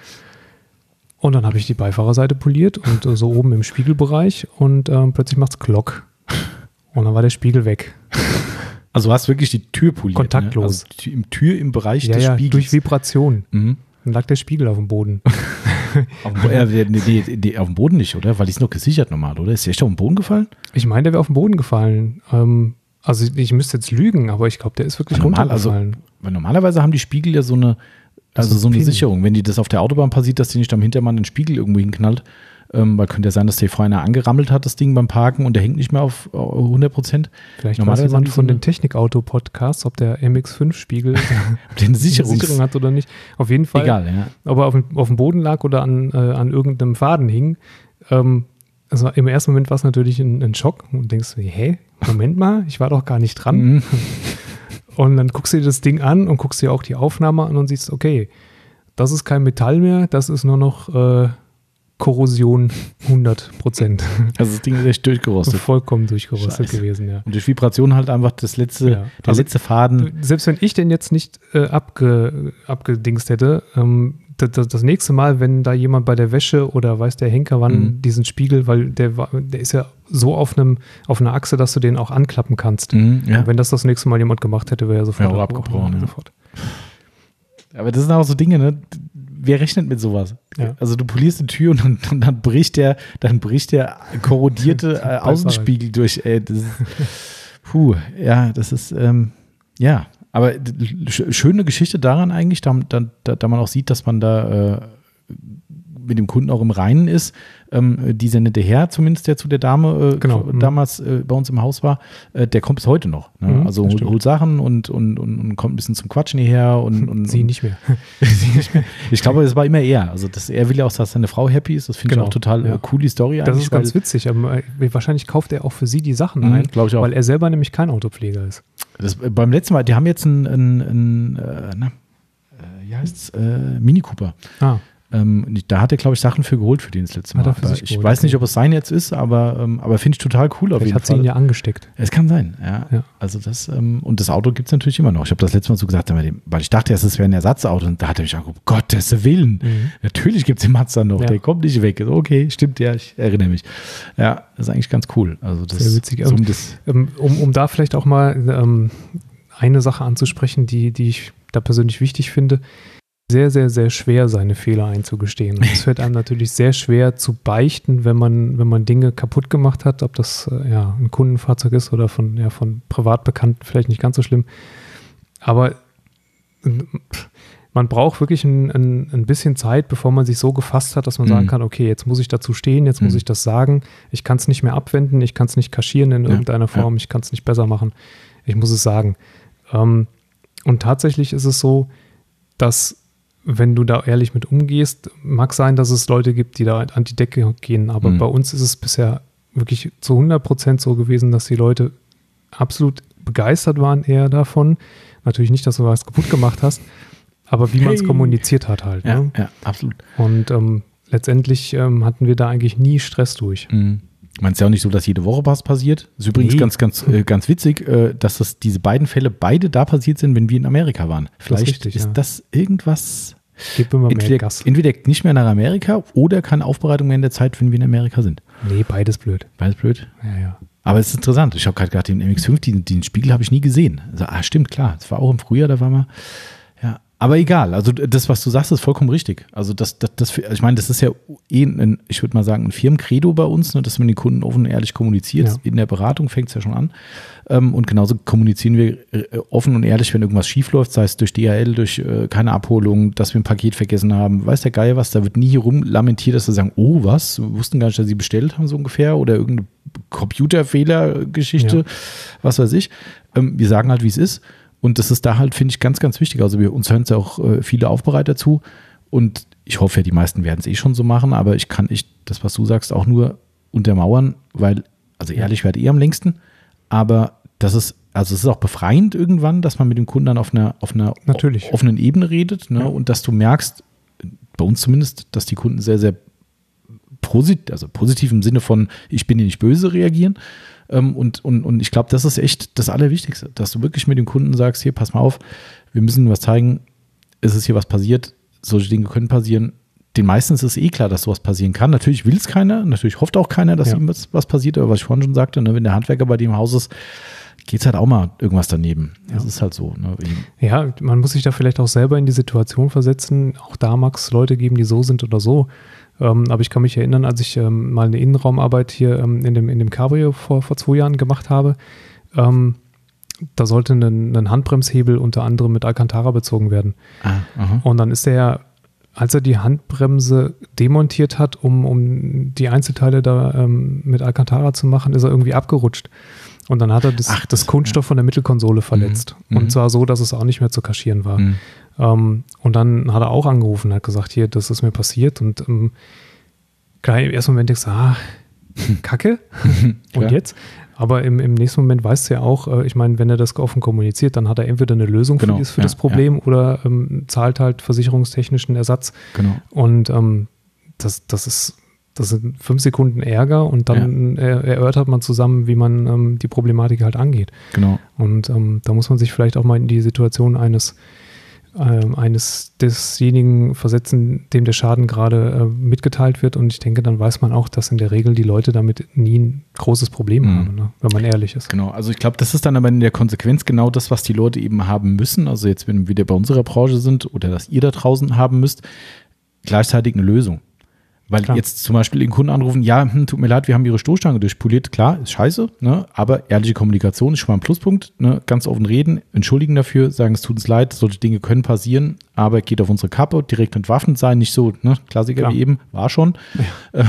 Speaker 2: Und dann habe ich die Beifahrerseite poliert und äh, so oben im Spiegelbereich und ähm, plötzlich macht es Klock. Und dann war der Spiegel weg.
Speaker 1: Also du hast wirklich die Tür poliert.
Speaker 2: Kontaktlos.
Speaker 1: Ne? Also die Tür- im Tür im Bereich
Speaker 2: Ja,
Speaker 1: des
Speaker 2: ja,
Speaker 1: Spiegels.
Speaker 2: durch Vibration.
Speaker 1: Mhm.
Speaker 2: Dann lag der Spiegel auf dem Boden.
Speaker 1: Auf dem, äh, nee, nee, nee, auf dem Boden nicht, oder? Weil die ist noch gesichert normal, oder? Ist der echt auf den Boden gefallen?
Speaker 2: Ich meine, der wäre auf den Boden gefallen. Ähm, also ich, ich müsste jetzt lügen, aber ich glaube, der ist wirklich
Speaker 1: Ja, normal, also,
Speaker 2: runtergefallen.
Speaker 1: weil normalerweise haben die Spiegel ja so eine, also
Speaker 2: So
Speaker 1: so eine
Speaker 2: Pin.
Speaker 1: Sicherung. Wenn die das auf der Autobahn passiert, dass die nicht am Hintermann den Spiegel irgendwo hinknallt, ähm, weil könnte ja sein, dass der vorher einer angerammelt hat, das Ding beim Parken, und der hängt nicht mehr auf äh, hundert Prozent.
Speaker 2: Vielleicht weiß
Speaker 1: normalerweise haben
Speaker 2: jemand
Speaker 1: die so
Speaker 2: von
Speaker 1: eine-
Speaker 2: den Technikauto-Podcasts, ob der M X fünf Spiegel
Speaker 1: Ob der eine Sicherung,
Speaker 2: Sicherung hat oder nicht. Auf jeden Fall,
Speaker 1: egal, ja.
Speaker 2: ob er auf dem, auf dem Boden lag oder an, äh, an irgendeinem Faden hing. Ähm, also im ersten Moment war es natürlich ein, ein Schock und denkst, hä, Moment mal, ich war doch gar nicht dran.
Speaker 1: Mhm.
Speaker 2: Und dann guckst du dir das Ding an und guckst dir auch die Aufnahme an und siehst, okay, das ist kein Metall mehr, das ist nur noch äh, Korrosion hundert Prozent.
Speaker 1: Also das Ding ist echt durchgerostet.
Speaker 2: Vollkommen durchgerostet
Speaker 1: Scheiße.
Speaker 2: gewesen, ja.
Speaker 1: Und durch Vibration halt einfach das letzte,
Speaker 2: Ja.
Speaker 1: der
Speaker 2: Also-
Speaker 1: letzte Faden.
Speaker 2: Selbst wenn ich den jetzt nicht äh, abge, abgedingst hätte, ähm, das, das, das nächste Mal, wenn da jemand bei der Wäsche oder weiß der Henker wann
Speaker 1: Mhm.
Speaker 2: diesen Spiegel, weil der, war- der ist ja so auf einem auf einer Achse, dass du den auch anklappen kannst.
Speaker 1: Mhm, ja.
Speaker 2: Und wenn das das nächste Mal jemand gemacht hätte, wäre er sofort
Speaker 1: Ja, abgebrochen, ja.
Speaker 2: Sofort.
Speaker 1: Aber das sind auch so Dinge, ne? Wer rechnet mit sowas?
Speaker 2: Ja.
Speaker 1: Also du polierst die Tür und dann, und dann bricht der, dann bricht der korrodierte äh, Außenspiegel durch. Ey, das ist, puh, ja, das ist, ähm, ja, aber d- sch- schöne Geschichte daran eigentlich, da, da, da man auch sieht, dass man da äh, mit dem Kunden auch im Reinen ist. Ähm, dieser nette Herr, zumindest der zu der Dame äh,
Speaker 2: Genau.
Speaker 1: v- damals äh, bei uns im Haus war, äh, der kommt bis heute noch. Ne?
Speaker 2: Mhm,
Speaker 1: also
Speaker 2: das
Speaker 1: holt,
Speaker 2: stimmt.
Speaker 1: holt Sachen und, und, und, und kommt ein bisschen zum Quatschen hierher. Und, und,
Speaker 2: Sie
Speaker 1: und
Speaker 2: nicht mehr.
Speaker 1: ich glaube, es war immer er. Also das, er will ja auch, dass seine Frau happy ist. Das finde
Speaker 2: Genau,
Speaker 1: ich auch total
Speaker 2: ja.
Speaker 1: äh, cool, die Story
Speaker 2: Das
Speaker 1: eigentlich.
Speaker 2: ist ganz witzig. Aber äh, wahrscheinlich kauft er auch für sie die Sachen
Speaker 1: Mhm,
Speaker 2: ein,
Speaker 1: glaub ich auch.
Speaker 2: weil er selber nämlich kein Autopfleger ist.
Speaker 1: das, äh, beim letzten Mal, die haben jetzt einen, einen, einen äh, na, äh, wie heißt's, äh, Mini Cooper.
Speaker 2: Ah,
Speaker 1: Ähm, da hat er, glaube ich, Sachen für geholt für den das letzte Mal.
Speaker 2: Hat er für
Speaker 1: Aber
Speaker 2: sich
Speaker 1: ich
Speaker 2: geholt,
Speaker 1: weiß nicht,
Speaker 2: okay.
Speaker 1: ob es sein jetzt ist, aber, ähm, aber finde ich total cool auf
Speaker 2: vielleicht
Speaker 1: jeden
Speaker 2: hat sie
Speaker 1: Fall.
Speaker 2: ihn ja angesteckt.
Speaker 1: Es kann sein, ja.
Speaker 2: Ja.
Speaker 1: Also das, ähm, und das Auto gibt es natürlich immer noch. Ich habe das letzte Mal so gesagt, weil ich dachte erst, es wäre ein Ersatzauto. Und da hat er mich angeguckt, Gottes Willen.
Speaker 2: Mhm.
Speaker 1: Natürlich gibt es den Mazda noch,
Speaker 2: Ja.
Speaker 1: der kommt nicht weg. Okay, stimmt, ja, ich erinnere mich. Ja, das ist eigentlich ganz cool. Also das,
Speaker 2: Sehr witzig.
Speaker 1: So um
Speaker 2: Ähm,
Speaker 1: das,
Speaker 2: Ähm, Um, um da vielleicht auch mal ähm, eine Sache anzusprechen, die, die ich da persönlich wichtig finde. Sehr, sehr, sehr schwer, seine Fehler einzugestehen. Und es fällt einem natürlich sehr schwer zu beichten, wenn man, wenn man Dinge kaputt gemacht hat, ob das äh, ja, ein Kundenfahrzeug ist oder von, ja, von Privatbekannten, vielleicht nicht ganz so schlimm. Aber äh, man braucht wirklich ein, ein, ein bisschen Zeit, bevor man sich so gefasst hat, dass man mhm. sagen kann, okay, jetzt muss ich dazu stehen, jetzt mhm. muss ich das sagen, ich kann es nicht mehr abwenden, ich kann es nicht kaschieren in ja, irgendeiner Form, ja. ich kann es nicht besser machen, ich muss es sagen. Ähm, und tatsächlich ist es so, dass wenn du da ehrlich mit umgehst, mag sein, dass es Leute gibt, die da an die Decke gehen, aber mhm. bei uns ist es bisher wirklich zu hundert Prozent so gewesen, dass die Leute absolut begeistert waren eher davon. Natürlich nicht, dass du was kaputt gemacht hast, aber wie hey. man es kommuniziert hat halt.
Speaker 1: Ja,
Speaker 2: ne?
Speaker 1: ja absolut.
Speaker 2: Und ähm, letztendlich ähm, hatten wir da eigentlich nie Stress durch.
Speaker 1: Mhm. Ich meine, es ist ja auch nicht so, dass jede Woche was passiert. Es ist übrigens nee. ganz, ganz, äh, ganz witzig, äh, dass das, diese beiden Fälle beide da passiert sind, wenn wir in Amerika waren. Vielleicht das ist, richtig, ist ja. das irgendwas,
Speaker 2: Gib immer
Speaker 1: entweder,
Speaker 2: mehr Gas.
Speaker 1: entweder nicht mehr nach Amerika oder keine Aufbereitung mehr in der Zeit, wenn wir in Amerika sind.
Speaker 2: Nee, beides blöd.
Speaker 1: Beides blöd?
Speaker 2: Ja, ja.
Speaker 1: Aber es ist interessant. Ich habe gerade gedacht, den M X fünf, den, den Spiegel habe ich nie gesehen. Also, ah, stimmt, klar. Das war auch im Frühjahr, da war mal. Ja, aber egal. Also, das, was du sagst, ist vollkommen richtig. Also, das, das, das ich meine, das ist ja eh, ein, ich würde mal sagen, ein Firmencredo bei uns, ne, dass man den Kunden offen und ehrlich kommuniziert. Ja. In der Beratung fängt es ja schon an. Ähm, und genauso kommunizieren wir äh, offen und ehrlich, wenn irgendwas schief läuft, sei es durch D H L, durch äh, keine Abholung, dass wir ein Paket vergessen haben. Weiß der Geier was, da wird nie hier rumlamentiert, dass wir sagen, oh, was? Wir wussten gar nicht, dass sie bestellt haben, so ungefähr. Oder irgendeine Computerfehlergeschichte, ja. was weiß ich. Ähm, wir sagen halt, wie es ist. Und das ist da halt, finde ich, ganz, ganz wichtig. Also wir, uns hören es ja auch äh, viele Aufbereiter zu. Und ich hoffe ja, die meisten werden es eh schon so machen. Aber ich kann ich das, was du sagst, auch nur untermauern, weil, also ehrlich, werde eh am längsten. Aber das ist, also es ist auch befreiend irgendwann, dass man mit dem Kunden dann auf einer, auf einer
Speaker 2: Natürlich.
Speaker 1: offenen Ebene redet. Ne?
Speaker 2: Ja.
Speaker 1: Und dass du merkst, bei uns zumindest, dass die Kunden sehr, sehr positiv, also positiv im Sinne von, ich bin dir nicht böse, reagieren. Und, und, und ich glaube, das ist echt das Allerwichtigste, dass du wirklich mit dem Kunden sagst, hier, pass mal auf, wir müssen was zeigen, es ist hier was passiert, solche Dinge können passieren. Den meisten ist es eh klar, dass sowas passieren kann. Natürlich will es keiner, natürlich hofft auch keiner, dass ja. ihm was, was passiert, aber was ich vorhin schon sagte, ne, wenn der Handwerker bei dir im Haus ist, geht es halt auch mal irgendwas daneben. Ja. Das ist halt so. Ne?
Speaker 2: Ja, man muss sich da vielleicht auch selber in die Situation versetzen. Auch da mag es Leute geben, die so sind oder so. Ähm, aber ich kann mich erinnern, als ich ähm, mal eine Innenraumarbeit hier ähm, in dem, in dem Cabrio vor, vor zwei Jahren gemacht habe, ähm, da sollte ein, ein Handbremshebel unter anderem mit Alcantara bezogen werden.
Speaker 1: Ah,
Speaker 2: und dann ist der, als er die Handbremse demontiert hat, um, um die Einzelteile da ähm, mit Alcantara zu machen, ist er irgendwie abgerutscht. Und dann hat er das, Ach, das, das Kunststoff ja. von der Mittelkonsole verletzt. Mhm. Und zwar so, dass es auch nicht mehr zu kaschieren war. Mhm. Ähm, und dann hat er auch angerufen und hat gesagt, hier, das ist mir passiert. Und ähm, klar, im ersten Moment denkst du, ah, Kacke. Und jetzt? Aber im, im nächsten Moment weißt du ja auch, äh, ich meine, wenn er das offen kommuniziert, dann hat er entweder eine Lösung genau. für, dieses, für ja, das Problem ja. oder ähm, zahlt halt versicherungstechnischen Ersatz.
Speaker 1: Genau.
Speaker 2: Und ähm, das, das ist Das sind fünf Sekunden Ärger und dann ja. erörtert man zusammen, wie man ähm, die Problematik halt angeht.
Speaker 1: Genau.
Speaker 2: Und ähm, da muss man sich vielleicht auch mal in die Situation eines, ähm, eines desjenigen versetzen, dem der Schaden gerade äh, mitgeteilt wird. Und ich denke, dann weiß man auch, dass in der Regel die Leute damit nie ein großes Problem mhm. haben, ne? Wenn man ehrlich ist.
Speaker 1: Genau, also ich glaube, das ist dann aber in der Konsequenz genau das, was die Leute eben haben müssen. Also jetzt, wenn wir wieder bei unserer Branche sind oder dass ihr da draußen haben müsst, gleichzeitig eine Lösung. Weil klar. jetzt zum Beispiel den Kunden anrufen, ja, hm, tut mir leid, wir haben Ihre Stoßstange durchpoliert. Klar, ist scheiße, ne? Aber ehrliche Kommunikation ist schon mal ein Pluspunkt. Ne? Ganz offen reden, entschuldigen dafür, sagen, es tut uns leid, solche Dinge können passieren, aber geht auf unsere Kappe, direkt entwaffnet sein, nicht so, ne? Klassiker klar. wie eben, war schon. Ja.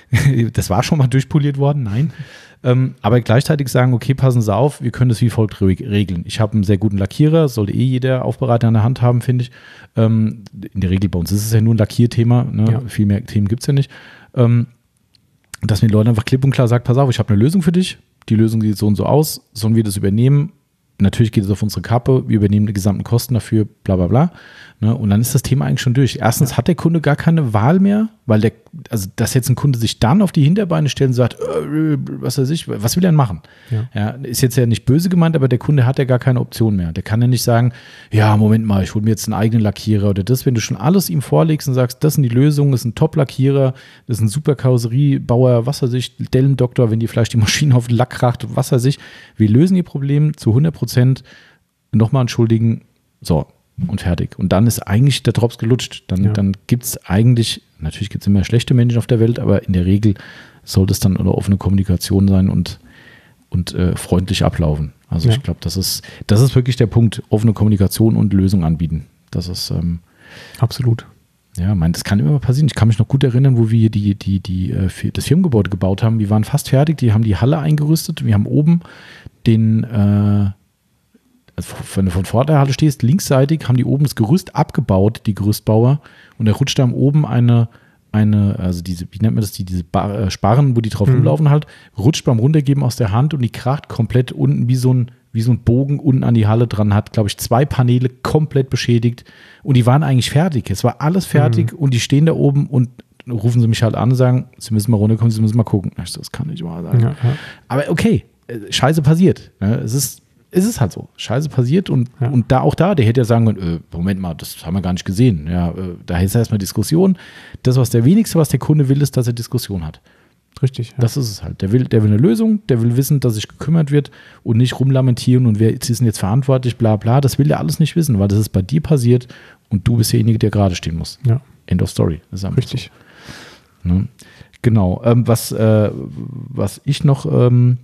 Speaker 1: Das war schon mal durchpoliert worden, nein. Ähm, aber gleichzeitig sagen, okay, passen Sie auf, wir können das wie folgt regeln. Ich habe einen sehr guten Lackierer, sollte eh jeder Aufbereiter an der Hand haben, finde ich. Ähm, in der Regel bei uns ist es ja nur ein Lackierthema, ne? Ja. Viel mehr Themen gibt es ja nicht. Ähm, dass mir die Leute einfach klipp und klar sagt, pass auf, ich habe eine Lösung für dich, die Lösung sieht so und so aus, sollen wir das übernehmen? Natürlich geht es auf unsere Kappe, wir übernehmen die gesamten Kosten dafür, bla bla bla. Ne? Und dann ist das Thema eigentlich schon durch. Erstens ja. hat der Kunde gar keine Wahl mehr, weil der, also dass jetzt ein Kunde sich dann auf die Hinterbeine stellt und sagt, äh, was weiß ich, was will er denn machen? Ja. Ja, ist jetzt ja nicht böse gemeint, aber der Kunde hat ja gar keine Option mehr. Der kann ja nicht sagen, ja, Moment mal, ich hole mir jetzt einen eigenen Lackierer oder das. Wenn du schon alles ihm vorlegst und sagst, das sind die Lösungen, das ist ein Top-Lackierer, das ist ein super Karosseriebauer, was weiß ich, Dellendoktor, wenn die vielleicht die Maschine auf den Lack kracht, was weiß ich. Wir lösen ihr Problem zu hundert Prozent, nochmal entschuldigen, so. Und fertig. Und dann ist eigentlich der Drops gelutscht. Dann, ja. dann gibt es eigentlich, natürlich gibt es immer schlechte Menschen auf der Welt, aber in der Regel sollte es dann eine offene Kommunikation sein und, und äh, freundlich ablaufen. Also ja. ich glaube, das ist, das ist wirklich der Punkt, offene Kommunikation und Lösung anbieten. Das ist, ähm,
Speaker 2: Absolut.
Speaker 1: Ja, mein, das kann immer mal passieren. Ich kann mich noch gut erinnern, wo wir die, die, die, die, das Firmengebäude gebaut haben. Wir waren fast fertig, die haben die Halle eingerüstet. Wir haben oben den, äh, also wenn du von vor der Halle stehst, linksseitig haben die oben das Gerüst abgebaut, die Gerüstbauer. Und da rutscht dann oben eine, eine, also diese, wie nennt man das, die, diese Bar, Sparren, wo die drauf mhm. rumlaufen halt, rutscht beim Runtergeben aus der Hand und die kracht komplett unten wie so ein, wie so ein Bogen unten an die Halle dran, hat, glaube ich, zwei Paneele komplett beschädigt. Und die waren eigentlich fertig. Es war alles fertig mhm. und die stehen da oben und rufen sie mich halt an und sagen, sie müssen mal runterkommen, sie müssen mal gucken. Ich so, das kann nicht wahr sein. Ja, ja. Aber okay, Scheiße passiert. Es ist, es ist halt so. Scheiße passiert und, ja. und da auch da, der hätte ja sagen können, äh, Moment mal, das haben wir gar nicht gesehen. Ja, äh, da ist erstmal Diskussion. Das, was der wenigste, was der Kunde will, ist, dass er Diskussion hat.
Speaker 2: Richtig. Ja.
Speaker 1: Das ist es halt. Der will, der will eine Lösung, der will wissen, dass sich gekümmert wird und nicht rumlamentieren und wer ist denn jetzt verantwortlich, bla bla. Das will der alles nicht wissen, weil das ist bei dir passiert und du bist derjenige, der gerade stehen muss.
Speaker 2: Ja.
Speaker 1: End of story. Das ist
Speaker 2: richtig.
Speaker 1: So. Ne? Genau. Ähm, was, äh, was ich noch, ähm,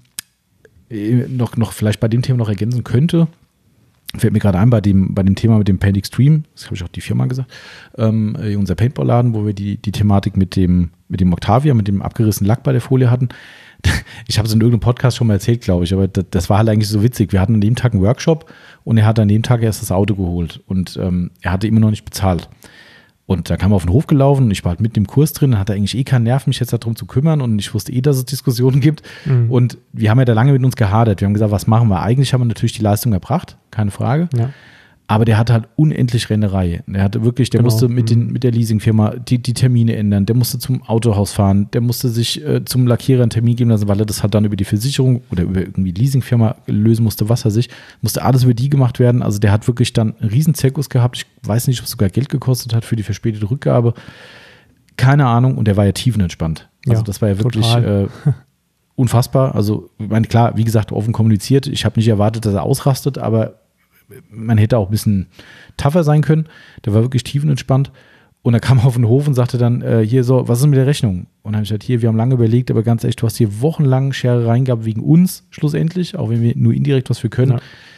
Speaker 1: noch, noch vielleicht bei dem Thema noch ergänzen könnte, fällt mir gerade ein, bei dem, bei dem Thema mit dem Paint Extreme, das habe ich auch die Firma gesagt, ähm, unser Paintball-Laden, wo wir die, die Thematik mit dem, mit dem Octavia, mit dem abgerissenen Lack bei der Folie hatten. Ich habe es in irgendeinem Podcast schon mal erzählt, glaube ich, aber das, das war halt eigentlich so witzig. Wir hatten an dem Tag einen Workshop und er hat an dem Tag erst das Auto geholt und ähm, er hatte immer noch nicht bezahlt. Und da kam er auf den Hof gelaufen und ich war halt mit dem Kurs drin, hatte eigentlich eh keinen Nerv, mich jetzt darum zu kümmern und ich wusste eh, dass es Diskussionen gibt. Mhm. Und wir haben ja da lange mit uns gehadert. Wir haben gesagt, was machen wir? Eigentlich haben wir natürlich die Leistung erbracht, keine Frage. Ja. Aber der hatte halt unendlich Rennerei. Der hatte wirklich, der genau. musste mit, den, mit der Leasingfirma die, die Termine ändern. Der musste zum Autohaus fahren. Der musste sich äh, zum Lackierer einen Termin geben lassen, weil er das halt dann über die Versicherung oder über irgendwie Leasingfirma lösen musste, was er sich. Musste alles über die gemacht werden. Also der hat wirklich dann einen riesen Zirkus gehabt. Ich weiß nicht, ob es sogar Geld gekostet hat für die verspätete Rückgabe. Keine Ahnung. Und der war ja tiefenentspannt. Also ja, das war ja wirklich äh, unfassbar. Also ich meine, klar, wie gesagt, offen kommuniziert. Ich habe nicht erwartet, dass er ausrastet, aber man hätte auch ein bisschen tougher sein können. Der war wirklich tiefenentspannt. Und er kam auf den Hof und sagte dann, äh, hier so, was ist mit der Rechnung? Und dann habe ich gesagt, hier, wir haben lange überlegt, aber ganz ehrlich, du hast hier wochenlang Scherereien gehabt wegen uns, schlussendlich, auch wenn wir nur indirekt was für können.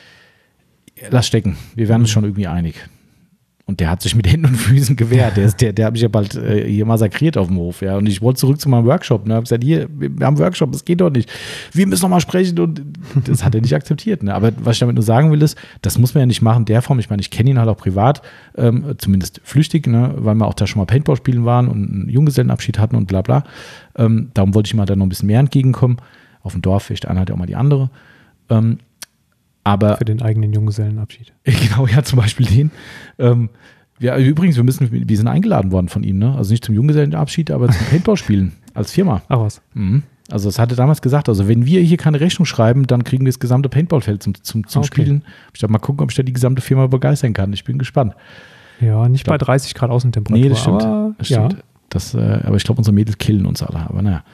Speaker 1: Ja. Lass stecken, wir werden uns schon irgendwie einig. Und der hat sich mit Händen und Füßen gewehrt. Der, ist, der, der hat mich ja bald äh, hier massakriert auf dem Hof. Ja. Und ich wollte zurück zu meinem Workshop. Ne. Ich habe gesagt, hier, wir haben einen Workshop, das geht doch nicht. Wir müssen noch mal sprechen. Und das hat er nicht akzeptiert. Ne. Aber was ich damit nur sagen will, ist, das muss man ja nicht machen in der Form. Ich meine, ich kenne ihn halt auch privat, ähm, zumindest flüchtig, ne, weil wir auch da schon mal Paintball spielen waren und einen Junggesellenabschied hatten und bla bla. Ähm, darum wollte ich mal da noch ein bisschen mehr entgegenkommen. Auf dem Dorf vielleicht eine hat ja auch mal die andere. Ähm, Aber,
Speaker 2: für den eigenen Junggesellenabschied.
Speaker 1: Genau, ja, zum Beispiel den. Ähm, ja, übrigens, wir müssen, wir sind eingeladen worden von ihm, ne? Also nicht zum Junggesellenabschied, aber zum Paintball-Spielen als Firma.
Speaker 2: Ach was.
Speaker 1: Mhm. Also das hat er damals gesagt, also wenn wir hier keine Rechnung schreiben, dann kriegen wir das gesamte Paintballfeld zum, zum, zum okay. Spielen. Ich darf mal gucken, ob ich da die gesamte Firma begeistern kann. Ich bin gespannt.
Speaker 2: Ja, nicht bei dreißig Grad Außentemperatur.
Speaker 1: Nee, das stimmt.
Speaker 2: Aber,
Speaker 1: das stimmt.
Speaker 2: Ja.
Speaker 1: Das, äh, aber ich glaube, unsere Mädels killen uns alle. Aber naja.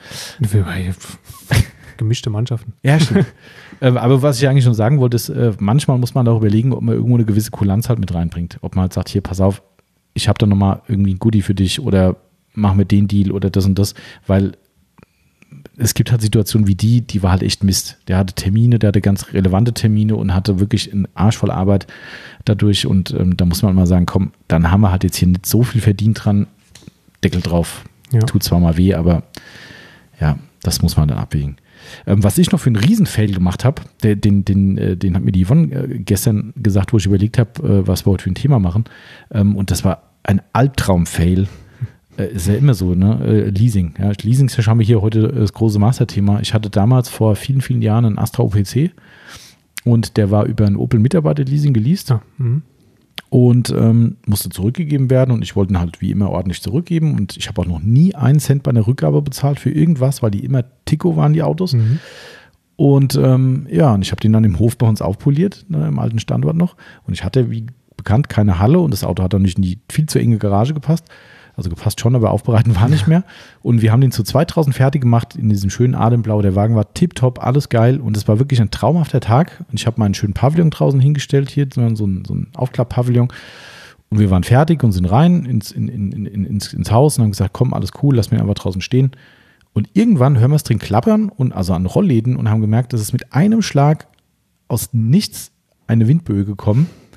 Speaker 2: Gemischte Mannschaften.
Speaker 1: Ja, stimmt. Aber was ich eigentlich schon sagen wollte, ist, manchmal muss man auch überlegen, ob man irgendwo eine gewisse Kulanz halt mit reinbringt. Ob man halt sagt, hier, pass auf, ich habe da nochmal irgendwie ein Goodie für dich oder mach mir den Deal oder das und das, weil es gibt halt Situationen wie die, die war halt echt Mist. Der hatte Termine, der hatte ganz relevante Termine und hatte wirklich einen Arsch voll Arbeit dadurch und ähm, da muss man mal sagen, komm, dann haben wir halt jetzt hier nicht so viel verdient dran, Deckel drauf. Ja. Tut zwar mal weh, aber ja, das muss man dann abwägen. Ähm, was ich noch für einen Riesenfail gemacht habe, den, den, den, den hat mir die Yvonne äh, gestern gesagt, wo ich überlegt habe, äh, was wir heute für ein Thema machen. Ähm, und das war ein Albtraum-Fail. Äh, ist ja immer so, ne? Äh, Leasing. Ja, Leasing haben wir hier heute das große Masterthema. Ich hatte damals vor vielen, vielen Jahren einen Astra O P C und der war über ein Opel Mitarbeiter-Leasing geleast. Ja. Mhm. Und ähm, musste zurückgegeben werden und ich wollte ihn halt wie immer ordentlich zurückgeben und ich habe auch noch nie einen Cent bei einer Rückgabe bezahlt für irgendwas, weil die immer Tico waren, die Autos. Mhm. Und ähm, ja, und ich habe den dann im Hof bei uns aufpoliert, ne, im alten Standort noch und ich hatte wie bekannt keine Halle und das Auto hat dann nicht in die viel zu enge Garage gepasst. Also gepasst schon, aber aufbereiten war nicht mehr. Und wir haben den zu zwei draußen fertig gemacht in diesem schönen Ademblau. Der Wagen war tipptopp, alles geil. Und es war wirklich ein traumhafter Tag. Und ich habe meinen schönen Pavillon draußen hingestellt hier, so ein, so ein Aufklapp-Pavillon. Und wir waren fertig und sind rein ins, in, in, in, ins, ins Haus und haben gesagt, komm, alles cool, lass mir einfach draußen stehen. Und irgendwann hören wir es drin klappern, und also an Rollläden und haben gemerkt, dass es mit einem Schlag aus nichts eine Windböe gekommen.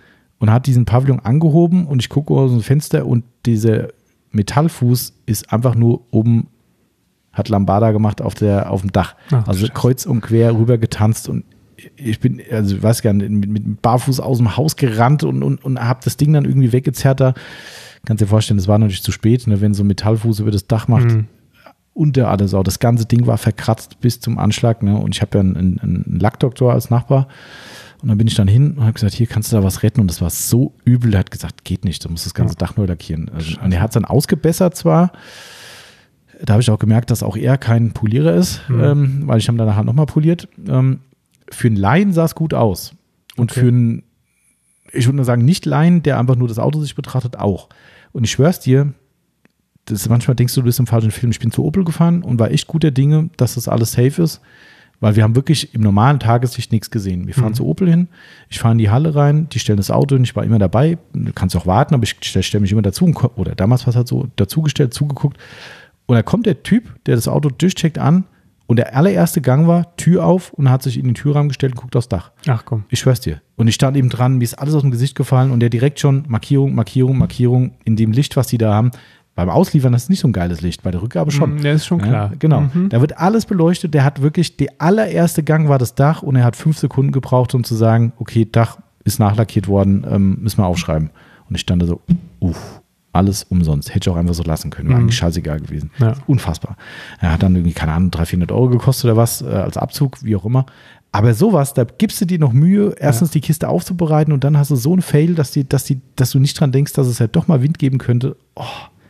Speaker 1: und hat diesen Pavillon angehoben und ich gucke aus dem Fenster und dieser Metallfuß ist einfach nur oben, hat Lambada gemacht auf, der, auf dem Dach. Ach, also Scheiße. Kreuz und quer rüber getanzt und ich bin, also ich weiß gar nicht, mit, mit Barfuß aus dem Haus gerannt und, und, und habe das Ding dann irgendwie weggezerrt da. Kannst dir vorstellen, das war natürlich zu spät, ne, wenn so ein Metallfuß über das Dach macht. Mhm. Unter alles auch. Das ganze Ding war verkratzt bis zum Anschlag. Ne? Und ich habe ja einen, einen, einen Lackdoktor als Nachbar. Und dann bin ich dann hin und habe gesagt, hier kannst du da was retten. Und das war so übel. Er hat gesagt, geht nicht, du musst das ganze ja. Dach neu lackieren. Also, und er hat es dann ausgebessert zwar. Da habe ich auch gemerkt, dass auch er kein Polierer ist, mhm. ähm, weil ich habe danach nochmal poliert. Ähm, für einen Laien sah es gut aus. Und okay. für einen, ich würde nur sagen, nicht Laien, der einfach nur das Auto sich betrachtet, auch. Und ich schwör's dir, das, manchmal denkst du, du bist im falschen Film. Ich bin zu Opel gefahren und war echt guter Dinge, dass das alles safe ist, weil wir haben wirklich im normalen Tageslicht nichts gesehen. Wir fahren mhm. zu Opel hin, ich fahre in die Halle rein, die stellen das Auto hin, ich war immer dabei, du kannst auch warten, aber ich stelle stell mich immer dazu, oder damals war es halt so, dazugestellt, zugeguckt und da kommt der Typ, der das Auto durchcheckt an und der allererste Gang war, Tür auf und hat sich in den Türrahmen gestellt und guckt aufs Dach.
Speaker 2: Ach komm.
Speaker 1: Ich schwör's dir. Und ich stand eben dran, mir ist alles aus dem Gesicht gefallen und der direkt schon Markierung, Markierung, Markierung in dem Licht, was die da haben. Beim Ausliefern, das ist nicht so ein geiles Licht, bei der Rückgabe schon.
Speaker 2: Der ist schon
Speaker 1: ja,
Speaker 2: klar.
Speaker 1: Genau.
Speaker 2: Mhm.
Speaker 1: Da wird alles beleuchtet. Der hat wirklich, der allererste Gang war das Dach und er hat fünf Sekunden gebraucht, um zu sagen, okay, Dach ist nachlackiert worden, ähm, müssen wir aufschreiben. Und ich stand da so, uff, alles umsonst. Hätte ich auch einfach so lassen können. War mhm. eigentlich scheißegal gewesen.
Speaker 2: Ja.
Speaker 1: Unfassbar. Er hat dann irgendwie, keine Ahnung, dreihundert, vierhundert Euro gekostet oder was, äh, als Abzug, wie auch immer. Aber sowas, da gibst du dir noch Mühe, erstens ja. die Kiste aufzubereiten und dann hast du so einen Fail, dass, die, dass, die, dass du nicht dran denkst, dass es halt doch mal Wind geben könnte. Oh.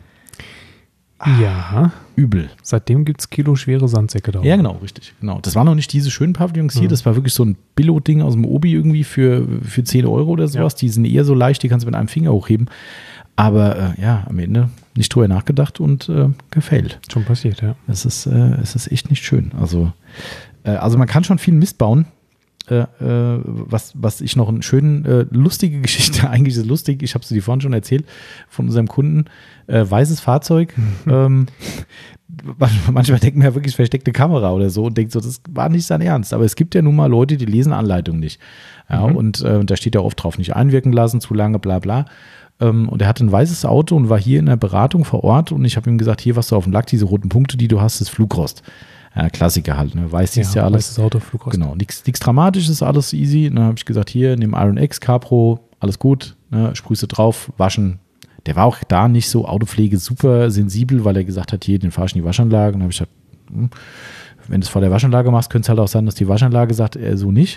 Speaker 2: Ja.
Speaker 1: Übel.
Speaker 2: Seitdem gibt es kiloschwere Sandsäcke da.
Speaker 1: Ja, genau, richtig. Genau. Das waren noch nicht diese schönen Pavillons hier,
Speaker 2: mhm.
Speaker 1: das war wirklich so ein Billo-Ding aus dem Obi irgendwie für, für zehn Euro oder sowas. Ja. Die sind eher so leicht, die kannst du mit einem Finger hochheben. Aber äh, ja, am Ende nicht drüber nachgedacht und äh, gefailt.
Speaker 2: Schon passiert, ja.
Speaker 1: Es ist, äh, es ist echt nicht schön. Also, äh, also man kann schon viel Mist bauen. Äh, äh, was, was ich noch eine schöne, äh, lustige Geschichte, eigentlich ist lustig, ich habe sie dir vorhin schon erzählt, von unserem Kunden, äh, weißes Fahrzeug, mhm. ähm, manchmal, manchmal denkt man ja wirklich versteckte Kamera oder so und denkt so, das war nicht sein Ernst, aber es gibt ja nun mal Leute, die lesen Anleitungen nicht. Ja, mhm. und äh, da steht ja oft drauf, nicht einwirken lassen, zu lange, bla bla. Ähm, und er hatte ein weißes Auto und war hier in der Beratung vor Ort und ich habe ihm gesagt, hier, was du auf dem Lack, diese roten Punkte, die du hast, ist Flugrost. Ja, Klassiker halt, ne? Weiß ist ja, ja alles.
Speaker 2: Weißes Auto, Flugrost.
Speaker 1: Genau, nichts Dramatisches, alles easy. Dann habe ich gesagt, hier, nimm Iron X, Capro, alles gut, ne? Sprühst du drauf, waschen. Der war auch da nicht so Autopflege super sensibel, weil er gesagt hat, hier, den fahr ich in die Waschanlage. Und dann habe ich gesagt, hm, wenn du es vor der Waschanlage machst, könnte es halt auch sein, dass die Waschanlage sagt, er so nicht.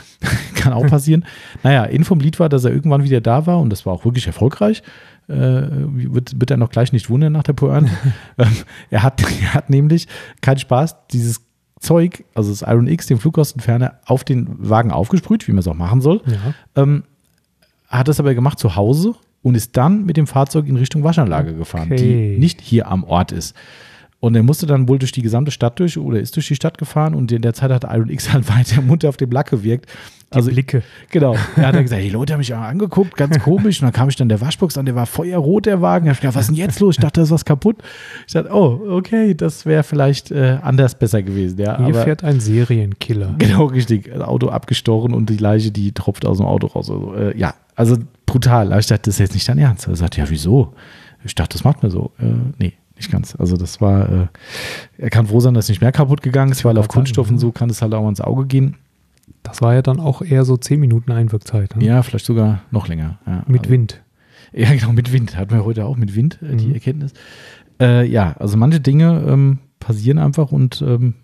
Speaker 1: Kann auch passieren. Naja, Info vom Lied war, dass er irgendwann wieder da war und das war auch wirklich erfolgreich. Äh, wird, wird er noch gleich nicht wundern nach der Pointe. ähm, er, hat, er hat nämlich, kein Spaß, dieses Zeug, also das Iron X, den Flugkostenferner, auf den Wagen aufgesprüht, wie man es auch machen soll.
Speaker 2: Ja.
Speaker 1: Ähm, hat das aber gemacht zu Hause und ist dann mit dem Fahrzeug in Richtung Waschanlage gefahren,
Speaker 2: okay.
Speaker 1: die nicht hier am Ort ist. Und er musste dann wohl durch die gesamte Stadt durch oder ist durch die Stadt gefahren und in der Zeit hat Iron X halt weiter munter auf dem Lack gewirkt.
Speaker 2: Die also, Blicke.
Speaker 1: Genau. Er hat dann gesagt, die Leute haben mich auch angeguckt, ganz komisch. Und dann kam ich dann der Waschbox an, der war feuerrot, der Wagen. Ich habe gedacht, was ist denn jetzt los? Ich dachte, da ist was kaputt. Ich dachte, oh, okay, das wäre vielleicht äh, anders besser gewesen. Ja,
Speaker 2: Hier
Speaker 1: aber,
Speaker 2: fährt ein Serienkiller.
Speaker 1: Genau, richtig. Das Auto abgestochen und die Leiche, die tropft aus dem Auto raus. Also, äh, ja, also brutal. Aber ich dachte, das ist jetzt nicht dein Ernst. Er sagt, ja, wieso? Ich dachte, das macht man so. Äh, nee. Nicht ganz. Also das war, äh, er kann froh sein, dass nicht mehr kaputt gegangen ist, weil auf Kunststoffen so kann es halt auch ins Auge gehen.
Speaker 2: Das war ja dann auch eher so zehn Minuten Einwirkzeit. Ne?
Speaker 1: Ja, vielleicht sogar noch länger. Ja,
Speaker 2: mit
Speaker 1: also,
Speaker 2: Wind.
Speaker 1: Ja, genau, mit Wind. Hatten wir heute auch mit Wind, äh, die mhm. Erkenntnis. Äh, ja, also manche Dinge ähm, passieren einfach und ähm,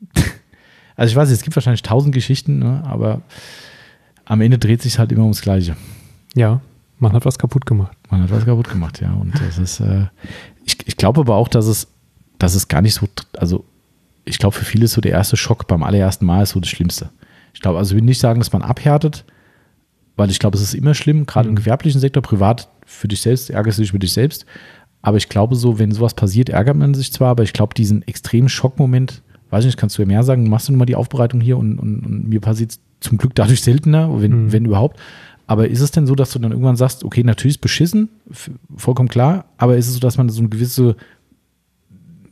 Speaker 1: also ich weiß, es gibt wahrscheinlich tausend Geschichten, ne, aber am Ende dreht sich halt immer ums Gleiche.
Speaker 2: Ja, man hat was kaputt gemacht.
Speaker 1: Man hat was kaputt gemacht, ja. Und das ist, äh, ich, ich glaube aber auch, dass es, dass es gar nicht so, also ich glaube, für viele ist so der erste Schock beim allerersten Mal ist so das Schlimmste. Ich glaube, also ich will nicht sagen, dass man abhärtet, weil ich glaube, es ist immer schlimm, gerade mhm. im gewerblichen Sektor, privat für dich selbst, ärgerst du dich für dich selbst. Aber ich glaube so, wenn sowas passiert, ärgert man sich zwar, aber ich glaube, diesen extremen Schockmoment, weiß ich nicht, kannst du ja mehr sagen, machst du nun mal die Aufbereitung hier und, und, und mir passiert es zum Glück dadurch seltener, wenn, mhm. wenn überhaupt. Aber ist es denn so, dass du dann irgendwann sagst, okay, natürlich ist beschissen, vollkommen klar, aber ist es so, dass man so eine gewisse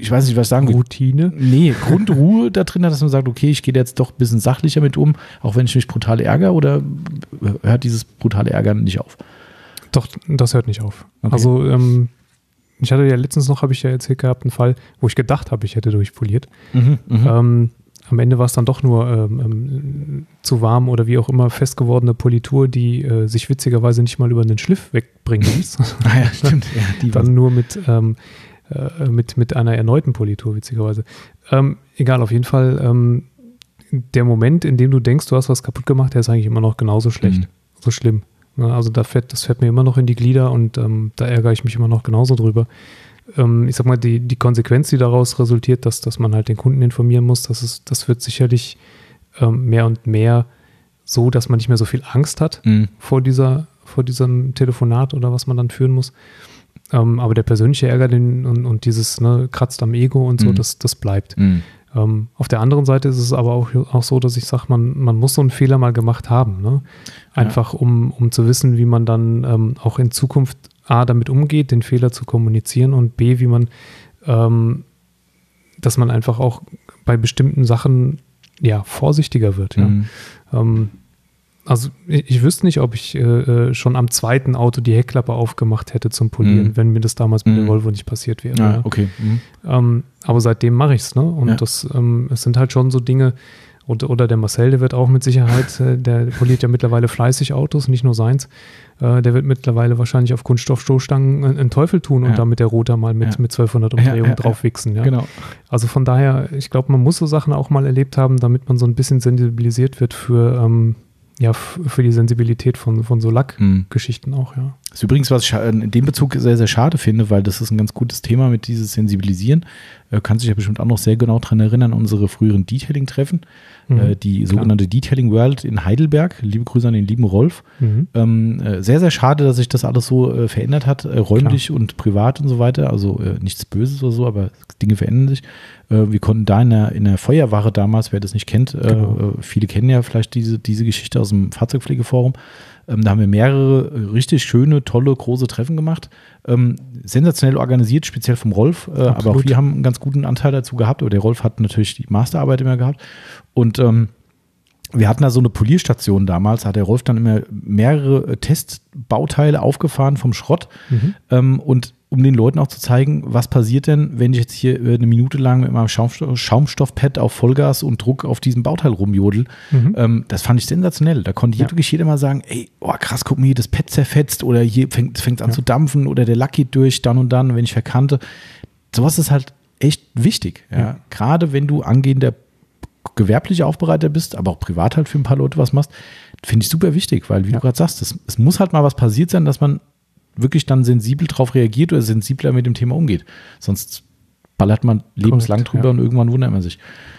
Speaker 1: ich weiß nicht, was ich sagen will.
Speaker 2: Routine?
Speaker 1: Nee, Grundruhe da drin hat, dass man sagt, okay, ich gehe jetzt doch ein bisschen sachlicher mit um, auch wenn ich mich brutal ärgere, oder hört dieses brutale Ärgern nicht auf?
Speaker 2: Doch, das hört nicht auf.
Speaker 1: Okay.
Speaker 2: Also, ähm, ich hatte ja letztens noch, habe ich ja erzählt gehabt, einen Fall, wo ich gedacht habe, ich hätte durchpoliert.
Speaker 1: Mhm,
Speaker 2: ähm, am Ende war es dann doch nur ähm, ähm, zu warm oder wie auch immer festgewordene Politur, die äh, sich witzigerweise nicht mal über einen Schliff wegbringen ließ.
Speaker 1: Ah ja, stimmt. Ja, die
Speaker 2: dann nur mit, ähm, äh, mit, mit einer erneuten Politur, witzigerweise. Ähm, egal, auf jeden Fall, ähm, der Moment, in dem du denkst, du hast was kaputt gemacht, der ist eigentlich immer noch genauso schlecht, mhm. so schlimm. Ja, also da fährt, das fährt mir immer noch in die Glieder und ähm, da ärgere ich mich immer noch genauso drüber. Ähm, ich sag mal, die, die Konsequenz, die daraus resultiert, dass, dass man halt den Kunden informieren muss, das, ist, das wird sicherlich ähm, mehr und mehr so, dass man nicht mehr so viel Angst hat mhm. vor, dieser, vor diesem Telefonat oder was man dann führen muss. Ähm, aber der persönliche Ärger den, und, und dieses ne, kratzt am Ego und so, mhm. das, das bleibt. Mhm. Ähm, auf der anderen Seite ist es aber auch, auch so, dass ich sage, man, man muss so einen Fehler mal gemacht haben. Ne? Einfach ja. um, um zu wissen, wie man dann ähm, auch in Zukunft A, damit umgeht, den Fehler zu kommunizieren und B, wie man, ähm, dass man einfach auch bei bestimmten Sachen ja, vorsichtiger wird. Ja? Mhm. Ähm, also ich, ich wüsste nicht, ob ich äh, schon am zweiten Auto die Heckklappe aufgemacht hätte zum Polieren, mhm. wenn mir das damals mit mhm. der Volvo nicht passiert wäre.
Speaker 1: Ja,
Speaker 2: ja.
Speaker 1: okay. Mhm.
Speaker 2: Ähm, aber seitdem mache ich es. Ne? Und ja. das ähm, es sind halt schon so Dinge, oder, oder der Marcel, der wird auch mit Sicherheit, äh, der poliert ja mittlerweile fleißig Autos, nicht nur seins. Äh, der wird mittlerweile wahrscheinlich auf Kunststoffstoßstangen einen Teufel tun und
Speaker 1: ja.
Speaker 2: dann mit der Rotor mal mit, ja. mit zwölfhundert Umdrehungen ja, ja, drauf wichsen. Ja?
Speaker 1: Genau.
Speaker 2: Also von daher, ich glaube, man muss so Sachen auch mal erlebt haben, damit man so ein bisschen sensibilisiert wird für, ähm, ja, für die Sensibilität von, von so Lackgeschichten mhm. auch, ja.
Speaker 1: Das ist übrigens, was ich in dem Bezug sehr, sehr schade finde, weil das ist ein ganz gutes Thema mit dieses Sensibilisieren. Äh, kannst dich ja bestimmt auch noch sehr genau daran erinnern, unsere früheren Detailing-Treffen, mhm, äh, die sogenannte Detailing World in Heidelberg. Liebe Grüße an den lieben Rolf. Mhm. Ähm, äh, sehr, sehr schade, dass sich das alles so äh, verändert hat, äh, räumlich klar. Und privat und so weiter. Also äh, nichts Böses oder so, aber Dinge verändern sich. Äh, wir konnten da in der, in der Feuerwache damals, wer das nicht kennt, äh, genau. äh, viele kennen ja vielleicht diese, diese Geschichte aus dem Fahrzeugpflegeforum. Ähm, da haben wir mehrere richtig schöne, tolle, große Treffen gemacht. Ähm, sensationell organisiert, speziell vom Rolf. Äh, aber auch wir haben einen ganz guten Anteil dazu gehabt. Aber der Rolf hat natürlich die Masterarbeit immer gehabt. Und ähm, wir hatten da so eine Polierstation damals. Hat der Rolf dann immer mehrere Testbauteile aufgefahren vom Schrott. Mhm. Ähm, und um den Leuten auch zu zeigen, was passiert denn, wenn ich jetzt hier eine Minute lang mit meinem Schaumstoff, Schaumstoffpad auf Vollgas und Druck auf diesem Bauteil rumjodel. Mhm. Ähm, das fand ich sensationell. Da konnte ja. wirklich jeder mal sagen, ey, oh krass, guck mal hier, das Pad zerfetzt oder hier fängt es an ja. zu dampfen oder der Lack geht durch, dann und dann, wenn ich verkante. Sowas ist halt echt wichtig. Ja? Ja. Gerade wenn du angehender gewerblicher Aufbereiter bist, aber auch privat halt für ein paar Leute was machst, finde ich super wichtig, weil wie ja. du gerade sagst, es, es muss halt mal was passiert sein, dass man wirklich dann sensibel drauf reagiert oder sensibler mit dem Thema umgeht. Sonst ballert man lebenslang Correct, drüber ja. und irgendwann wundert man sich.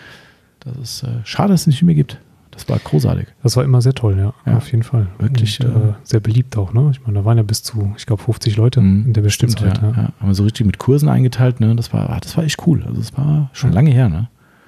Speaker 1: Das ist äh, schade, dass es nicht mehr gibt. Das war großartig.
Speaker 2: Das war immer sehr toll, ja, ja. auf jeden Fall.
Speaker 1: Wirklich.
Speaker 2: Und, äh, sehr beliebt auch, ne? Ich meine, da waren ja bis zu, ich glaube, fünfzig Leute
Speaker 1: mhm,
Speaker 2: in der bestimmten Zeit.
Speaker 1: Ja, ja. Ja. Haben wir so richtig mit Kursen eingeteilt, ne? Das war, das war echt cool. Also das war schon ja. lange her, ne?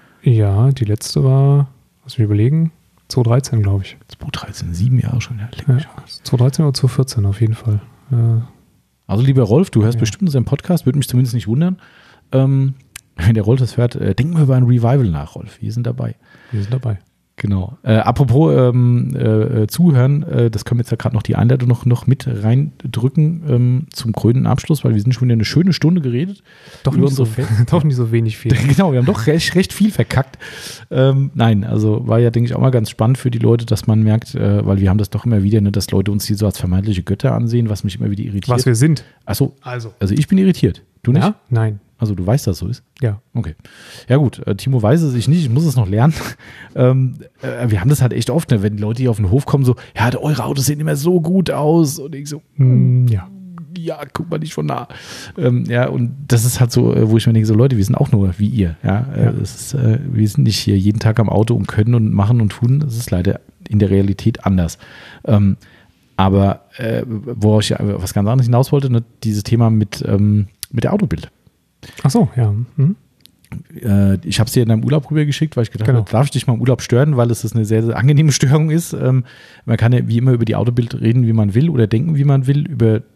Speaker 2: Ja, die letzte war, lass mich überlegen, zwanzig dreizehn, glaube ich.
Speaker 1: zwanzig dreizehn, sieben Jahre schon. Ja,
Speaker 2: ja, zwanzig dreizehn oder zwanzig vierzehn auf jeden Fall. Ja.
Speaker 1: Also lieber Rolf, du hörst
Speaker 2: ja.
Speaker 1: bestimmt unseren Podcast, würde mich zumindest nicht wundern. Ähm, wenn der Rolf das hört, äh, denken wir über ein Revival nach, Rolf. Wir sind dabei.
Speaker 2: Wir sind dabei.
Speaker 1: Genau. Äh, apropos ähm, äh, Zuhören, äh, das können wir jetzt ja gerade noch die Einleitung noch, noch mit reindrücken ähm, zum krönenden Abschluss, weil wir sind schon wieder eine schöne Stunde geredet.
Speaker 2: Doch, nicht so, doch nicht so wenig viel.
Speaker 1: Genau, wir haben doch recht, recht viel verkackt. Ähm, nein, also war ja, denke ich, auch mal ganz spannend für die Leute, dass man merkt, äh, weil wir haben das doch immer wieder, ne, dass Leute uns hier so als vermeintliche Götter ansehen, was mich immer wieder irritiert.
Speaker 2: Was wir sind.
Speaker 1: Achso,
Speaker 2: also.
Speaker 1: also ich bin irritiert. Du nicht?
Speaker 2: Ja? Nein.
Speaker 1: Also du weißt, dass so ist?
Speaker 2: Ja.
Speaker 1: Okay. Ja gut, äh, Timo weiß es, ich nicht, ich muss es noch lernen. ähm, äh, wir haben das halt echt oft, ne, wenn die Leute hier auf den Hof kommen, so, ja, eure Autos sehen immer so gut aus. Und ich so,
Speaker 2: mm, ja.
Speaker 1: Ja, guck mal nicht von nah. Ähm, ja, und das ist halt so, wo ich mir denke, so Leute, wir sind auch nur wie ihr. Ja, äh,
Speaker 2: ja.
Speaker 1: Das ist, äh, wir sind nicht hier jeden Tag am Auto und können und machen und tun. Das ist leider in der Realität anders. Ähm, aber äh, wo ich was ganz anderes hinaus wollte, ne, dieses Thema mit, ähm, mit der Autobild.
Speaker 2: Ach so, ja. Mhm.
Speaker 1: Äh, ich habe es dir in deinem Urlaub rübergeschickt, weil ich gedacht
Speaker 2: genau.
Speaker 1: habe, darf ich dich mal im Urlaub stören, weil es das eine sehr, sehr angenehme Störung ist. Ähm, man kann ja wie immer über die Autobild reden, wie man will oder denken, wie man will. Über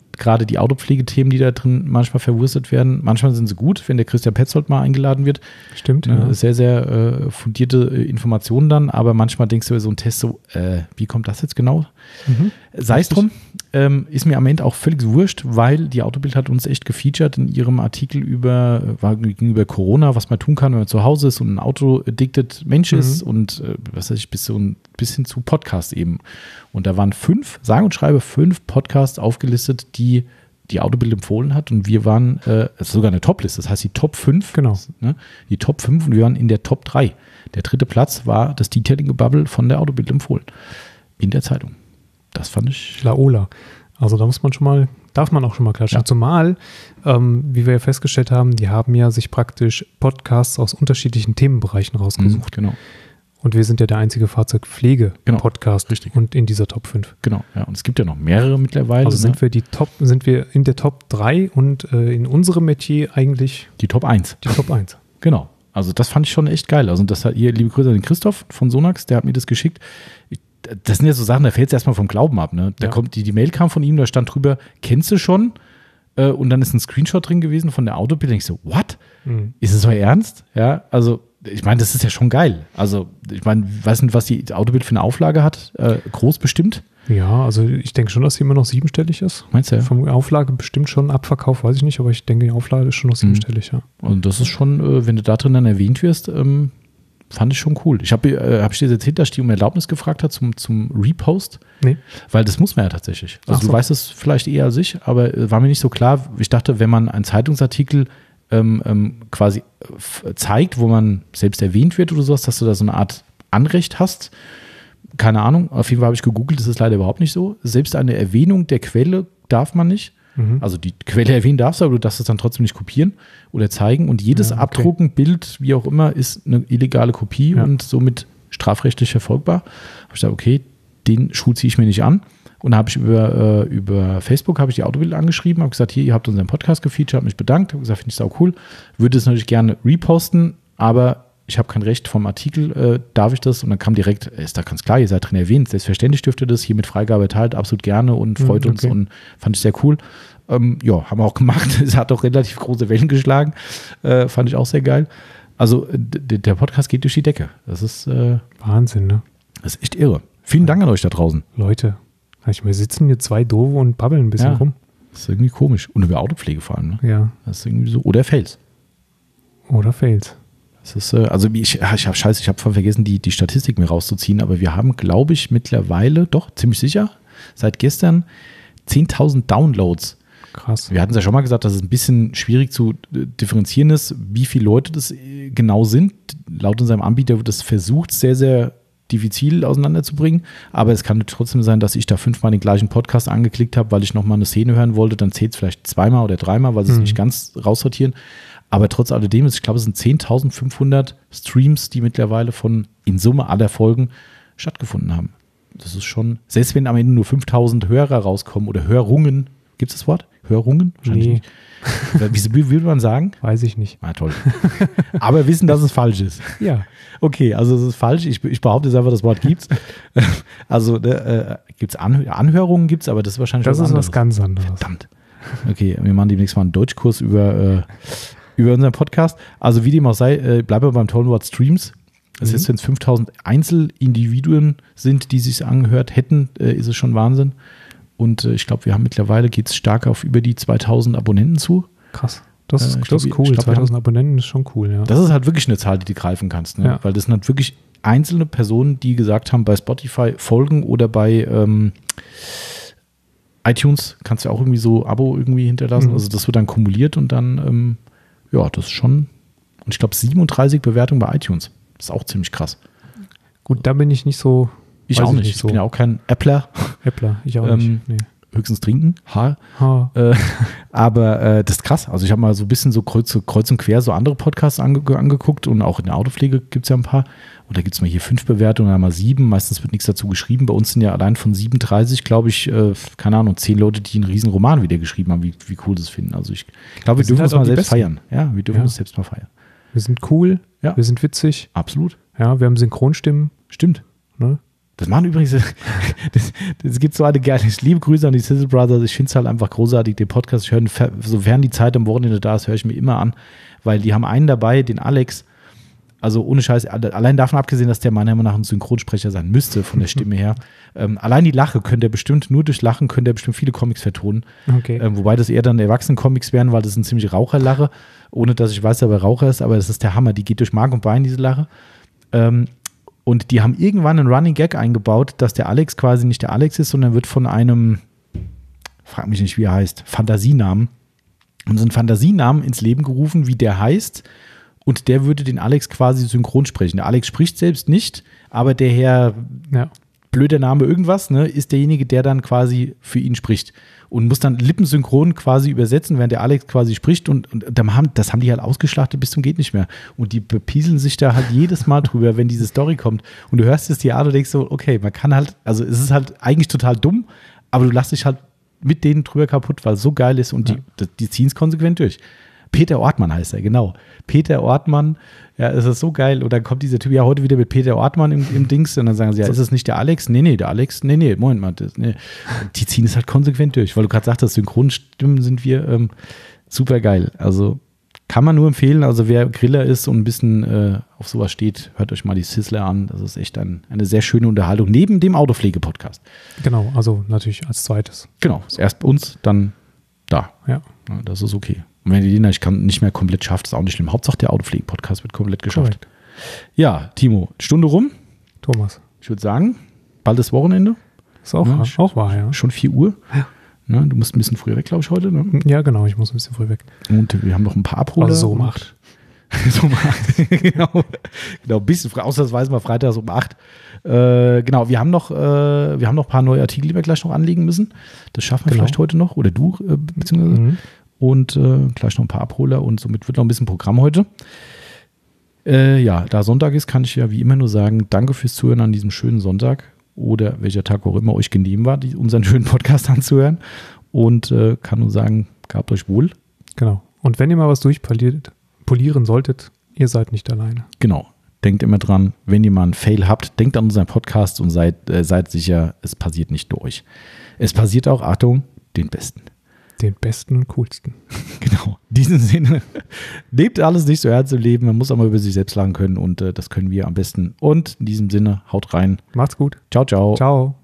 Speaker 1: gerade die Autopflegethemen, die da drin manchmal verwurstet werden, manchmal sind sie gut, wenn der Christian Petzold mal eingeladen wird.
Speaker 2: Stimmt,
Speaker 1: ne,
Speaker 2: ja.
Speaker 1: Sehr, sehr äh, fundierte äh, Informationen dann, aber manchmal denkst du über so einen Test so, äh, wie kommt das jetzt genau?
Speaker 2: Mhm.
Speaker 1: Sei es drum, ähm, ist mir am Ende auch völlig wurscht, weil die Autobild hat uns echt gefeatured in ihrem Artikel über, war gegenüber Corona, was man tun kann, wenn man zu Hause ist und ein autoaddicted Mensch
Speaker 2: Mhm.
Speaker 1: ist und äh, was weiß ich, bis so ein bisschen zu Podcast eben. Und da waren fünf, sage und schreibe, fünf Podcasts aufgelistet, die die Autobild empfohlen hat und wir waren, äh, das ist sogar eine Top-Liste, das heißt die Top fünf,
Speaker 2: Genau.
Speaker 1: ne, die Top fünf und wir waren in der Top drei. Der dritte Platz war das Detailing-Bubble von der Autobild empfohlen. In der Zeitung. Das fand ich.
Speaker 2: Laola. Also da muss man schon mal, darf man auch schon mal klatschen.
Speaker 1: Ja.
Speaker 2: Zumal, ähm, wie wir ja festgestellt haben, die haben ja sich praktisch Podcasts aus unterschiedlichen Themenbereichen rausgesucht.
Speaker 1: Genau.
Speaker 2: Und wir sind ja der einzige Fahrzeugpflege-Podcast
Speaker 1: Genau, richtig.
Speaker 2: und in dieser Top fünf.
Speaker 1: Genau, ja. Und es gibt ja noch mehrere mittlerweile.
Speaker 2: Also sind
Speaker 1: ne?
Speaker 2: wir die Top, sind wir in der Top drei und äh, in unserem Metier eigentlich
Speaker 1: Die Top eins.
Speaker 2: die Top eins.
Speaker 1: Genau. Also das fand ich schon echt geil. Also das hat ihr, liebe Grüße an den Christoph von Sonax, der hat mir das geschickt. Ich, das sind ja so Sachen, da fällt es erstmal vom Glauben ab. Ne? Da
Speaker 2: Ja.
Speaker 1: kommt die, die Mail kam von ihm, da stand drüber, kennst du schon? Äh, und dann ist ein Screenshot drin gewesen von der Autobild. Da denk ich so, what?
Speaker 2: Mhm.
Speaker 1: Ist es so ernst? Ja, also ich meine, das ist ja schon geil. Also ich meine, weiß nicht, was die Autobild für eine Auflage hat. Äh, groß bestimmt.
Speaker 2: Ja, also ich denke schon, dass sie immer noch siebenstellig ist.
Speaker 1: Meinst du ja?
Speaker 2: Vom Auflage bestimmt schon, Abverkauf weiß ich nicht, aber ich denke, die Auflage ist schon noch siebenstellig, ja.
Speaker 1: Und das ist schon, äh, wenn du da drin dann erwähnt wirst, ähm, fand ich schon cool. Ich habe äh, hab ich dir erzählt, dass ich die um Erlaubnis gefragt hat zum, zum Repost,
Speaker 2: Nee.
Speaker 1: weil das muss man ja tatsächlich. Also
Speaker 2: Ach so.
Speaker 1: du weißt es vielleicht eher als ich, aber äh, war mir nicht so klar. Ich dachte, wenn man einen Zeitungsartikel ähm, ähm, quasi äh, f- zeigt, wo man selbst erwähnt wird oder sowas, dass du da so eine Art Anrecht hast. Keine Ahnung, auf jeden Fall habe ich gegoogelt, das ist leider überhaupt nicht so. Selbst eine Erwähnung der Quelle darf man nicht.
Speaker 2: Mhm.
Speaker 1: Also die Quelle erwähnen darfst du, aber du darfst es dann trotzdem nicht kopieren oder zeigen. Und jedes
Speaker 2: Ja, okay.
Speaker 1: Abdrucken, Bild, wie auch immer, ist eine illegale Kopie
Speaker 2: Ja.
Speaker 1: und somit strafrechtlich verfolgbar. Habe ich gesagt, okay, den Schuh ziehe ich mir nicht an. Und da habe ich über, äh, über Facebook habe ich die Autobild angeschrieben, habe gesagt, hier, ihr habt unseren Podcast gefeatured, habe mich bedankt, habe gesagt, finde ich sau cool. Würde es natürlich gerne reposten, aber ich habe kein Recht vom Artikel, äh, darf ich das? Und dann kam direkt, ist da ganz klar, ihr seid drin erwähnt, selbstverständlich dürft ihr das, hier mit Freigabe erteilt, absolut gerne und freut
Speaker 2: Mhm,
Speaker 1: uns
Speaker 2: okay.
Speaker 1: und fand ich sehr cool. Ähm, ja, haben wir auch gemacht. Es hat auch relativ große Wellen geschlagen. Äh, fand ich auch sehr geil. Also d- d- der Podcast geht durch die Decke. Das ist, äh,
Speaker 2: Wahnsinn, ne?
Speaker 1: das ist echt irre. Vielen Dank an euch da draußen.
Speaker 2: Leute, ich, wir sitzen hier zwei Doofe und babbeln ein bisschen
Speaker 1: Ja.
Speaker 2: rum.
Speaker 1: Das ist irgendwie komisch. Und über Autopflege vor allem. Ne?
Speaker 2: Ja.
Speaker 1: Das ist irgendwie so. Oder Fails.
Speaker 2: Oder Fails.
Speaker 1: Das ist, äh, also wie ich, ah, ich habe scheiße, ich habe vergessen, die, die Statistik mir rauszuziehen, aber wir haben, glaube ich, mittlerweile, doch, ziemlich sicher, seit gestern zehntausend Downloads.
Speaker 2: Krass.
Speaker 1: Wir hatten es ja schon mal gesagt, dass es ein bisschen schwierig zu äh, differenzieren ist, wie viele Leute das äh, genau sind. Laut unserem Anbieter wird das versucht, sehr, sehr diffizil auseinanderzubringen. Aber es kann trotzdem sein, dass ich da fünfmal den gleichen Podcast angeklickt habe, weil ich nochmal eine Szene hören wollte. Dann zählt es vielleicht zweimal oder dreimal, weil sie es
Speaker 2: Mhm.
Speaker 1: nicht ganz raussortieren. Aber trotz alledem, ist, ich glaube, es sind zehntausendfünfhundert Streams, die mittlerweile von in Summe aller Folgen stattgefunden haben. Das ist schon, selbst wenn am Ende nur fünftausend Hörer rauskommen oder Hörungen, gibt es das Wort? Hörungen? Wahrscheinlich
Speaker 2: Nee.
Speaker 1: nicht. Wie, wie würde man sagen?
Speaker 2: Weiß ich nicht.
Speaker 1: Ah, toll. Aber wissen, dass es falsch ist.
Speaker 2: Ja.
Speaker 1: Okay, also es ist falsch. Ich, ich behaupte jetzt einfach, das Wort gibt's. Also ne, äh, gibt's Anhör Anhörungen, gibt's, aber das ist wahrscheinlich
Speaker 2: Das
Speaker 1: was
Speaker 2: ist was
Speaker 1: anderes.
Speaker 2: ganz anderes.
Speaker 1: Verdammt. Okay, wir machen demnächst mal einen Deutschkurs über, äh, über unseren Podcast. Also wie dem auch sei, äh, bleiben wir beim tollen Wort Streams. Das
Speaker 2: Mhm.
Speaker 1: heißt, wenn es fünftausend Einzelindividuen sind, die sich angehört hätten, äh, ist es schon Wahnsinn. Und äh, ich glaube, wir haben mittlerweile, geht es stark auf über die zweitausend Abonnenten zu.
Speaker 2: Krass. Das ist,
Speaker 1: Äh, ich
Speaker 2: das
Speaker 1: glaub,
Speaker 2: ist cool.
Speaker 1: ich glaub, wir
Speaker 2: zweitausend Abonnenten ist schon cool, ja.
Speaker 1: Das ist halt wirklich eine Zahl, die du greifen kannst. Ne?
Speaker 2: Ja.
Speaker 1: Weil das sind halt wirklich einzelne Personen, die gesagt haben, bei Spotify folgen oder bei ähm, iTunes kannst du auch irgendwie so Abo irgendwie hinterlassen.
Speaker 2: Mhm.
Speaker 1: Also das wird dann kumuliert und dann, ähm, ja, das ist schon, und ich glaube siebenunddreißig Bewertungen bei iTunes. Das ist auch ziemlich krass.
Speaker 2: Gut, da bin ich nicht so.
Speaker 1: Ich
Speaker 2: weiß
Speaker 1: auch nicht. Ich
Speaker 2: so.
Speaker 1: bin ja auch kein Appler,
Speaker 2: Appler, ich auch
Speaker 1: Ähm,
Speaker 2: nicht. Nee.
Speaker 1: höchstens trinken. Ha.
Speaker 2: Ha.
Speaker 1: Äh, aber äh, das ist krass. Also ich habe mal so ein bisschen so kreuz, kreuz und quer so andere Podcasts ange angeguckt und auch in der Autopflege gibt es ja ein paar. Und da gibt es mal hier fünf Bewertungen, dann mal sieben. Meistens wird nichts dazu geschrieben. Bei uns sind ja allein von siebenunddreißig, glaube ich, äh, keine Ahnung, zehn Leute, die einen riesen Roman wieder geschrieben haben, wie, wie cool das finden. Also ich glaube, wir
Speaker 2: Das sind
Speaker 1: dürfen
Speaker 2: halt
Speaker 1: uns
Speaker 2: auch
Speaker 1: mal
Speaker 2: die
Speaker 1: selbst
Speaker 2: Besten.
Speaker 1: feiern. Ja, wir dürfen
Speaker 2: Ja.
Speaker 1: uns selbst mal feiern.
Speaker 2: Wir sind cool,
Speaker 1: Ja.
Speaker 2: wir sind witzig,
Speaker 1: Absolut.
Speaker 2: ja, wir haben Synchronstimmen.
Speaker 1: Stimmt.
Speaker 2: Ne?
Speaker 1: Das machen übrigens, das, das gibt so eine geile, ich liebe Grüße an die Sizzle Brothers, ich finde es halt einfach großartig, den Podcast, ich höre, sofern die Zeit am Wochenende da ist, höre ich mir immer an, weil die haben einen dabei, den Alex, also ohne Scheiß, allein davon abgesehen, dass der meiner Meinung nach ein Synchronsprecher sein müsste, von der Stimme her, ähm, allein die Lache könnte er bestimmt, nur durch Lachen könnte er bestimmt viele Comics vertonen,
Speaker 2: Okay.
Speaker 1: ähm, wobei das eher dann Erwachsenen-Comics wären, weil das ein ziemlich Raucherlache, ohne dass ich weiß, dass er Raucher ist, aber das ist der Hammer, die geht durch Mark und Bein, diese Lache. Ähm, Und die haben irgendwann einen Running Gag eingebaut, dass der Alex quasi nicht der Alex ist, sondern wird von einem, frag mich nicht, wie er heißt, Fantasienamen, und so einen Fantasienamen ins Leben gerufen, wie der heißt, und der würde den Alex quasi synchron sprechen. Der Alex spricht selbst nicht, aber der Herr,
Speaker 2: Ja.
Speaker 1: blöder Name irgendwas, ne, ist derjenige, der dann quasi für ihn spricht und muss dann lippensynchron quasi übersetzen, während der Alex quasi spricht und, und das haben die halt ausgeschlachtet bis zum geht nicht mehr und die bepieseln sich da halt jedes Mal drüber, wenn diese Story kommt und du hörst es dir an und denkst so, okay, man kann halt, also es ist halt eigentlich total dumm, aber du lässt dich halt mit denen drüber kaputt, weil es so geil ist und
Speaker 2: ja.
Speaker 1: die, die ziehen es konsequent durch. Peter Ortmann heißt er, genau. Peter Ortmann, ja, es ist so geil. Und dann kommt dieser Typ ja heute wieder mit Peter Ortmann im, im Dings und dann sagen sie, ja, ist es nicht der Alex? Nee, nee, der Alex, nee, nee, Moment mal. Das, nee. Die ziehen es halt konsequent durch, weil du gerade sagtest, Synchronstimmen sind wir ähm, super geil. Also kann man nur empfehlen, also wer Griller ist und ein bisschen äh, auf sowas steht, hört euch mal die Sizzler an. Das ist echt ein, eine sehr schöne Unterhaltung, neben dem Autopflege-Podcast.
Speaker 2: Genau, also natürlich als zweites.
Speaker 1: Genau, erst bei uns, dann da.
Speaker 2: Ja.
Speaker 1: Ja, das ist okay. Und wenn ihr den ich kann nicht mehr komplett schafft, ist auch nicht schlimm. Hauptsache der Autopflege-Podcast wird komplett geschafft.
Speaker 2: Correct.
Speaker 1: Ja, Timo, Stunde rum.
Speaker 2: Thomas.
Speaker 1: Ich würde sagen, bald ist Wochenende.
Speaker 2: Ist auch,
Speaker 1: Ja,
Speaker 2: wahr, auch wahr, ja.
Speaker 1: Schon vier Uhr.
Speaker 2: Ja.
Speaker 1: Ne, du musst ein bisschen früher weg, glaube ich, heute. Ne?
Speaker 2: Ja, genau, ich muss ein bisschen früh weg.
Speaker 1: Und wir haben noch ein paar Abholer.
Speaker 2: Also so um
Speaker 1: und-
Speaker 2: acht.
Speaker 1: so um acht. genau. Genau, ein bisschen früh, ausnahmsweise mal freitags um acht. Äh, genau, wir haben noch, äh, wir haben noch ein paar neue Artikel, die wir gleich noch anlegen müssen. Das schaffen wir
Speaker 2: Genau.
Speaker 1: vielleicht heute noch. Oder du, äh, beziehungsweise.
Speaker 2: Mhm.
Speaker 1: Und äh, gleich noch ein paar Abholer und somit wird noch ein bisschen Programm heute. Äh, ja, da Sonntag ist, kann ich ja wie immer nur sagen, danke fürs Zuhören an diesem schönen Sonntag oder welcher Tag auch immer euch genehm war, die, unseren schönen Podcast anzuhören. Und äh, kann nur sagen, gehabt euch wohl.
Speaker 2: Genau. Und wenn ihr mal was durchpoliert, polieren solltet, ihr seid nicht alleine.
Speaker 1: Genau. Denkt immer dran, wenn ihr mal einen Fail habt, denkt an unseren Podcast und seid, äh, seid sicher, es passiert nicht nur euch. Es passiert auch, Achtung, den Besten.
Speaker 2: Den besten und coolsten.
Speaker 1: Genau. In diesem Sinne, lebt alles nicht so ernst im Leben. Man muss auch mal über sich selbst lachen können und äh, das können wir am besten. Und in diesem Sinne, haut rein.
Speaker 2: Macht's gut.
Speaker 1: Ciao, ciao.
Speaker 2: Ciao.